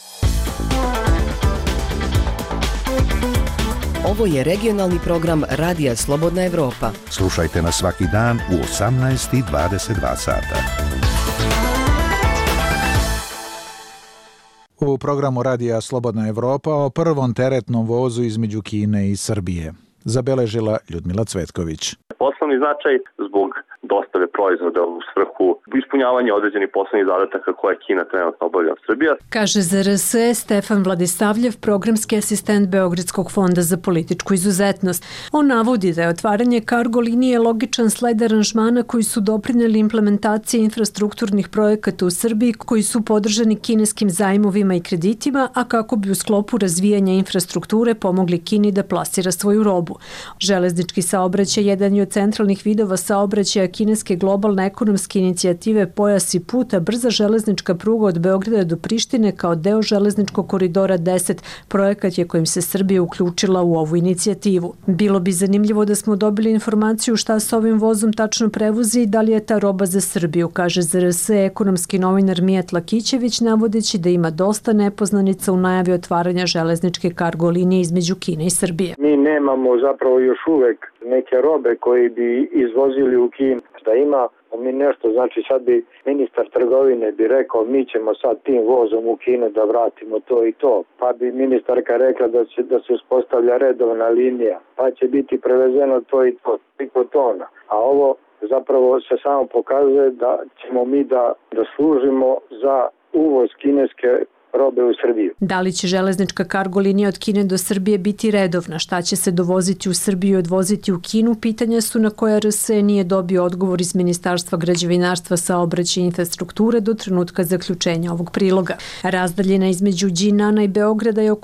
Ovo je regionalni program Radija Slobodna Evropa. Slušajte nas svaki dan u 18:22 sata. U programu Radija Slobodna Evropa o prvom teretnom vozu između Kine i Srbije. Zabeležila Ljudmila Cvetković. Poslovni značaj zbog dostave proizvoda u svrhu ispunjavanja određenih poslovnih zadataka koje Kina trenutno obavlja od Srbije. Kaže za RS Stefan Vladisavljev, programski asistent Beogradskog fonda za političku izuzetnost. On navodi da je otvaranje kargo linije logičan sled aranžmana koji su doprineli implementaciji infrastrukturnih projekata u Srbiji koji su podržani kineskim zajmovima i kreditima, a kako bi u sklopu razvijanja infrastrukture pomogli Kini da plasira svoju robu. Železnički saobraćaj jedan je od centralnih vidova saobraćaja kineske globalne ekonomske inicijative Pojas i put, a brza železnička pruga od Beograda do Prištine kao deo železničkog koridora 10 projekat je kojim se Srbija uključila u ovu inicijativu. Bilo bi zanimljivo da smo dobili informaciju šta se ovim vozom tačno prevozi i da li je ta roba za Srbiju, kaže za RS ekonomski novinar Mijat Lakićević, navodeći da ima dosta nepoznanica u najavi otvaranja železničke kargo linije između Kine i Srbije. Mi nemamo zapravo još uvek neke robe koji bi izvozili u Kinu. Da ima mi nešto, znači sad bi ministar trgovine bi rekao mi ćemo sad tim vozom u Kinu da vratimo to i to. Pa bi ministarka rekla da se uspostavlja redovna linija, pa će biti prevezeno to i to, toliko tona. A ovo zapravo se samo pokazuje da ćemo mi da služimo za uvoz kineske robe u Srbiju. Da li će železnička kargo linija od Kine do Srbije biti redovna? Šta će se dovoziti u Srbiju i odvoziti u Kinu? Pitanja su na koje RSE nije dobio odgovor iz Ministarstva građevinarstva, saobraćaja i infrastrukture do trenutka zaključenja ovog priloga. Razdaljina između Đinana i Beograda je oko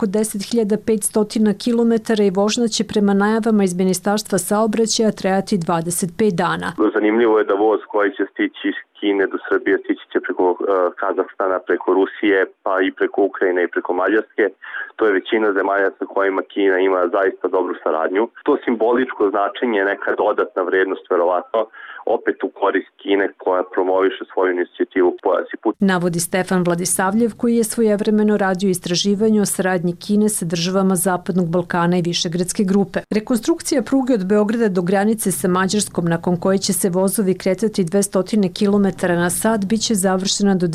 10.500 km i vožnja će prema najavama iz Ministarstva saobraćaja trajati 25 dana. Zanimljivo je da voz koji će stići iz Kine do Srbije stići će preko Kazahstana, preko Rusije, pa i preko Ukrajine i preko Mađarske. To je većina zemalja sa kojima Kina ima zaista dobru saradnju. To simboličko značenje je neka dodatna vrednost, verovatno, opet u korist Kine koja promoviše svoju inicijativu Pojas i put. Navodi Stefan Vladisavljev, koji je svojevremeno radio istraživanje o saradnji Kine sa državama Zapadnog Balkana i Višegradske grupe. Rekonstrukcija pruge od Beograda do granice sa Mađarskom, nakon koje će se vozovi kretati 200 km na sat, biće završena do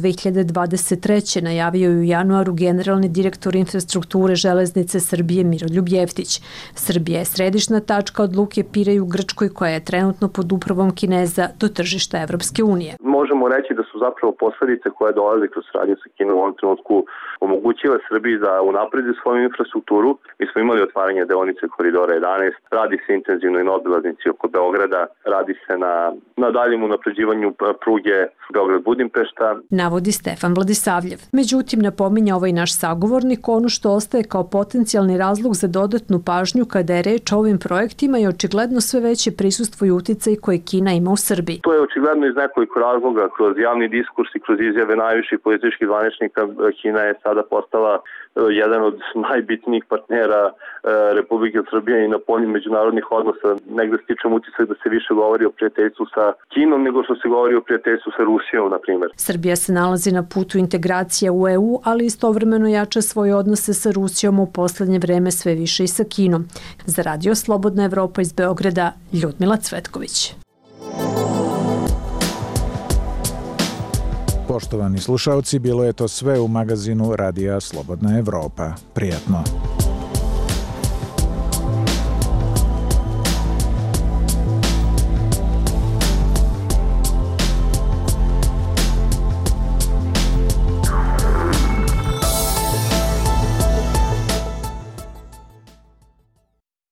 2023. Najavio je u januaru generalni direktor infrastrukture železnice Srbije Miroljub Jeftić. Srbija je središna tačka od luke Pirej u Grčkoj, koja je trenutno pod upravom Kineza do tržišta Evropske unije. Možemo reći da su zapravo posledice koje dolaze kroz saradnju sa Kinom u ovom trenutku omogućile Srbiji da unapredi svoju infrastrukturu. Mi smo imali otvaranje deonice koridora 11, radi se intenzivno i na obilaznici oko Beograda, radi se na daljem unapređivanju pruge Beograd-Budimpešta. Navodi Stefan Vladisavljev. Međutim, napominja ovaj naš sagovornik, ono što ostaje kao potencijalni razlog za dodatnu pažnju kada je reč o ovim projektima je očigledno sve veće prisustvo i uticaj koje Kina ima u Srbiji. To je očigledno iz nekoliko razloga, kroz javni diskurs i kroz izjave najviših političkih zvaničnika. Kina je sada postala jedan od najbitnijih partnera Republike Srbije i na polju međunarodnih odnosa. Negde stičem utisak da se više govori o prijateljstvu sa Kinom nego što se govori o prijateljstvu sa Rusijom, na primjer. Srbija se nalazi na putu integracija u EU, ali istovremeno jača svoje odnose sa Rusijom, u poslednje vreme sve više i sa Kinom. Za Radio Slobodna Evropa iz Beograda, Ljudmila Cvetković. Poštovani slušalci, bilo je to sve u magazinu Radija Slobodna Evropa. Prijatno.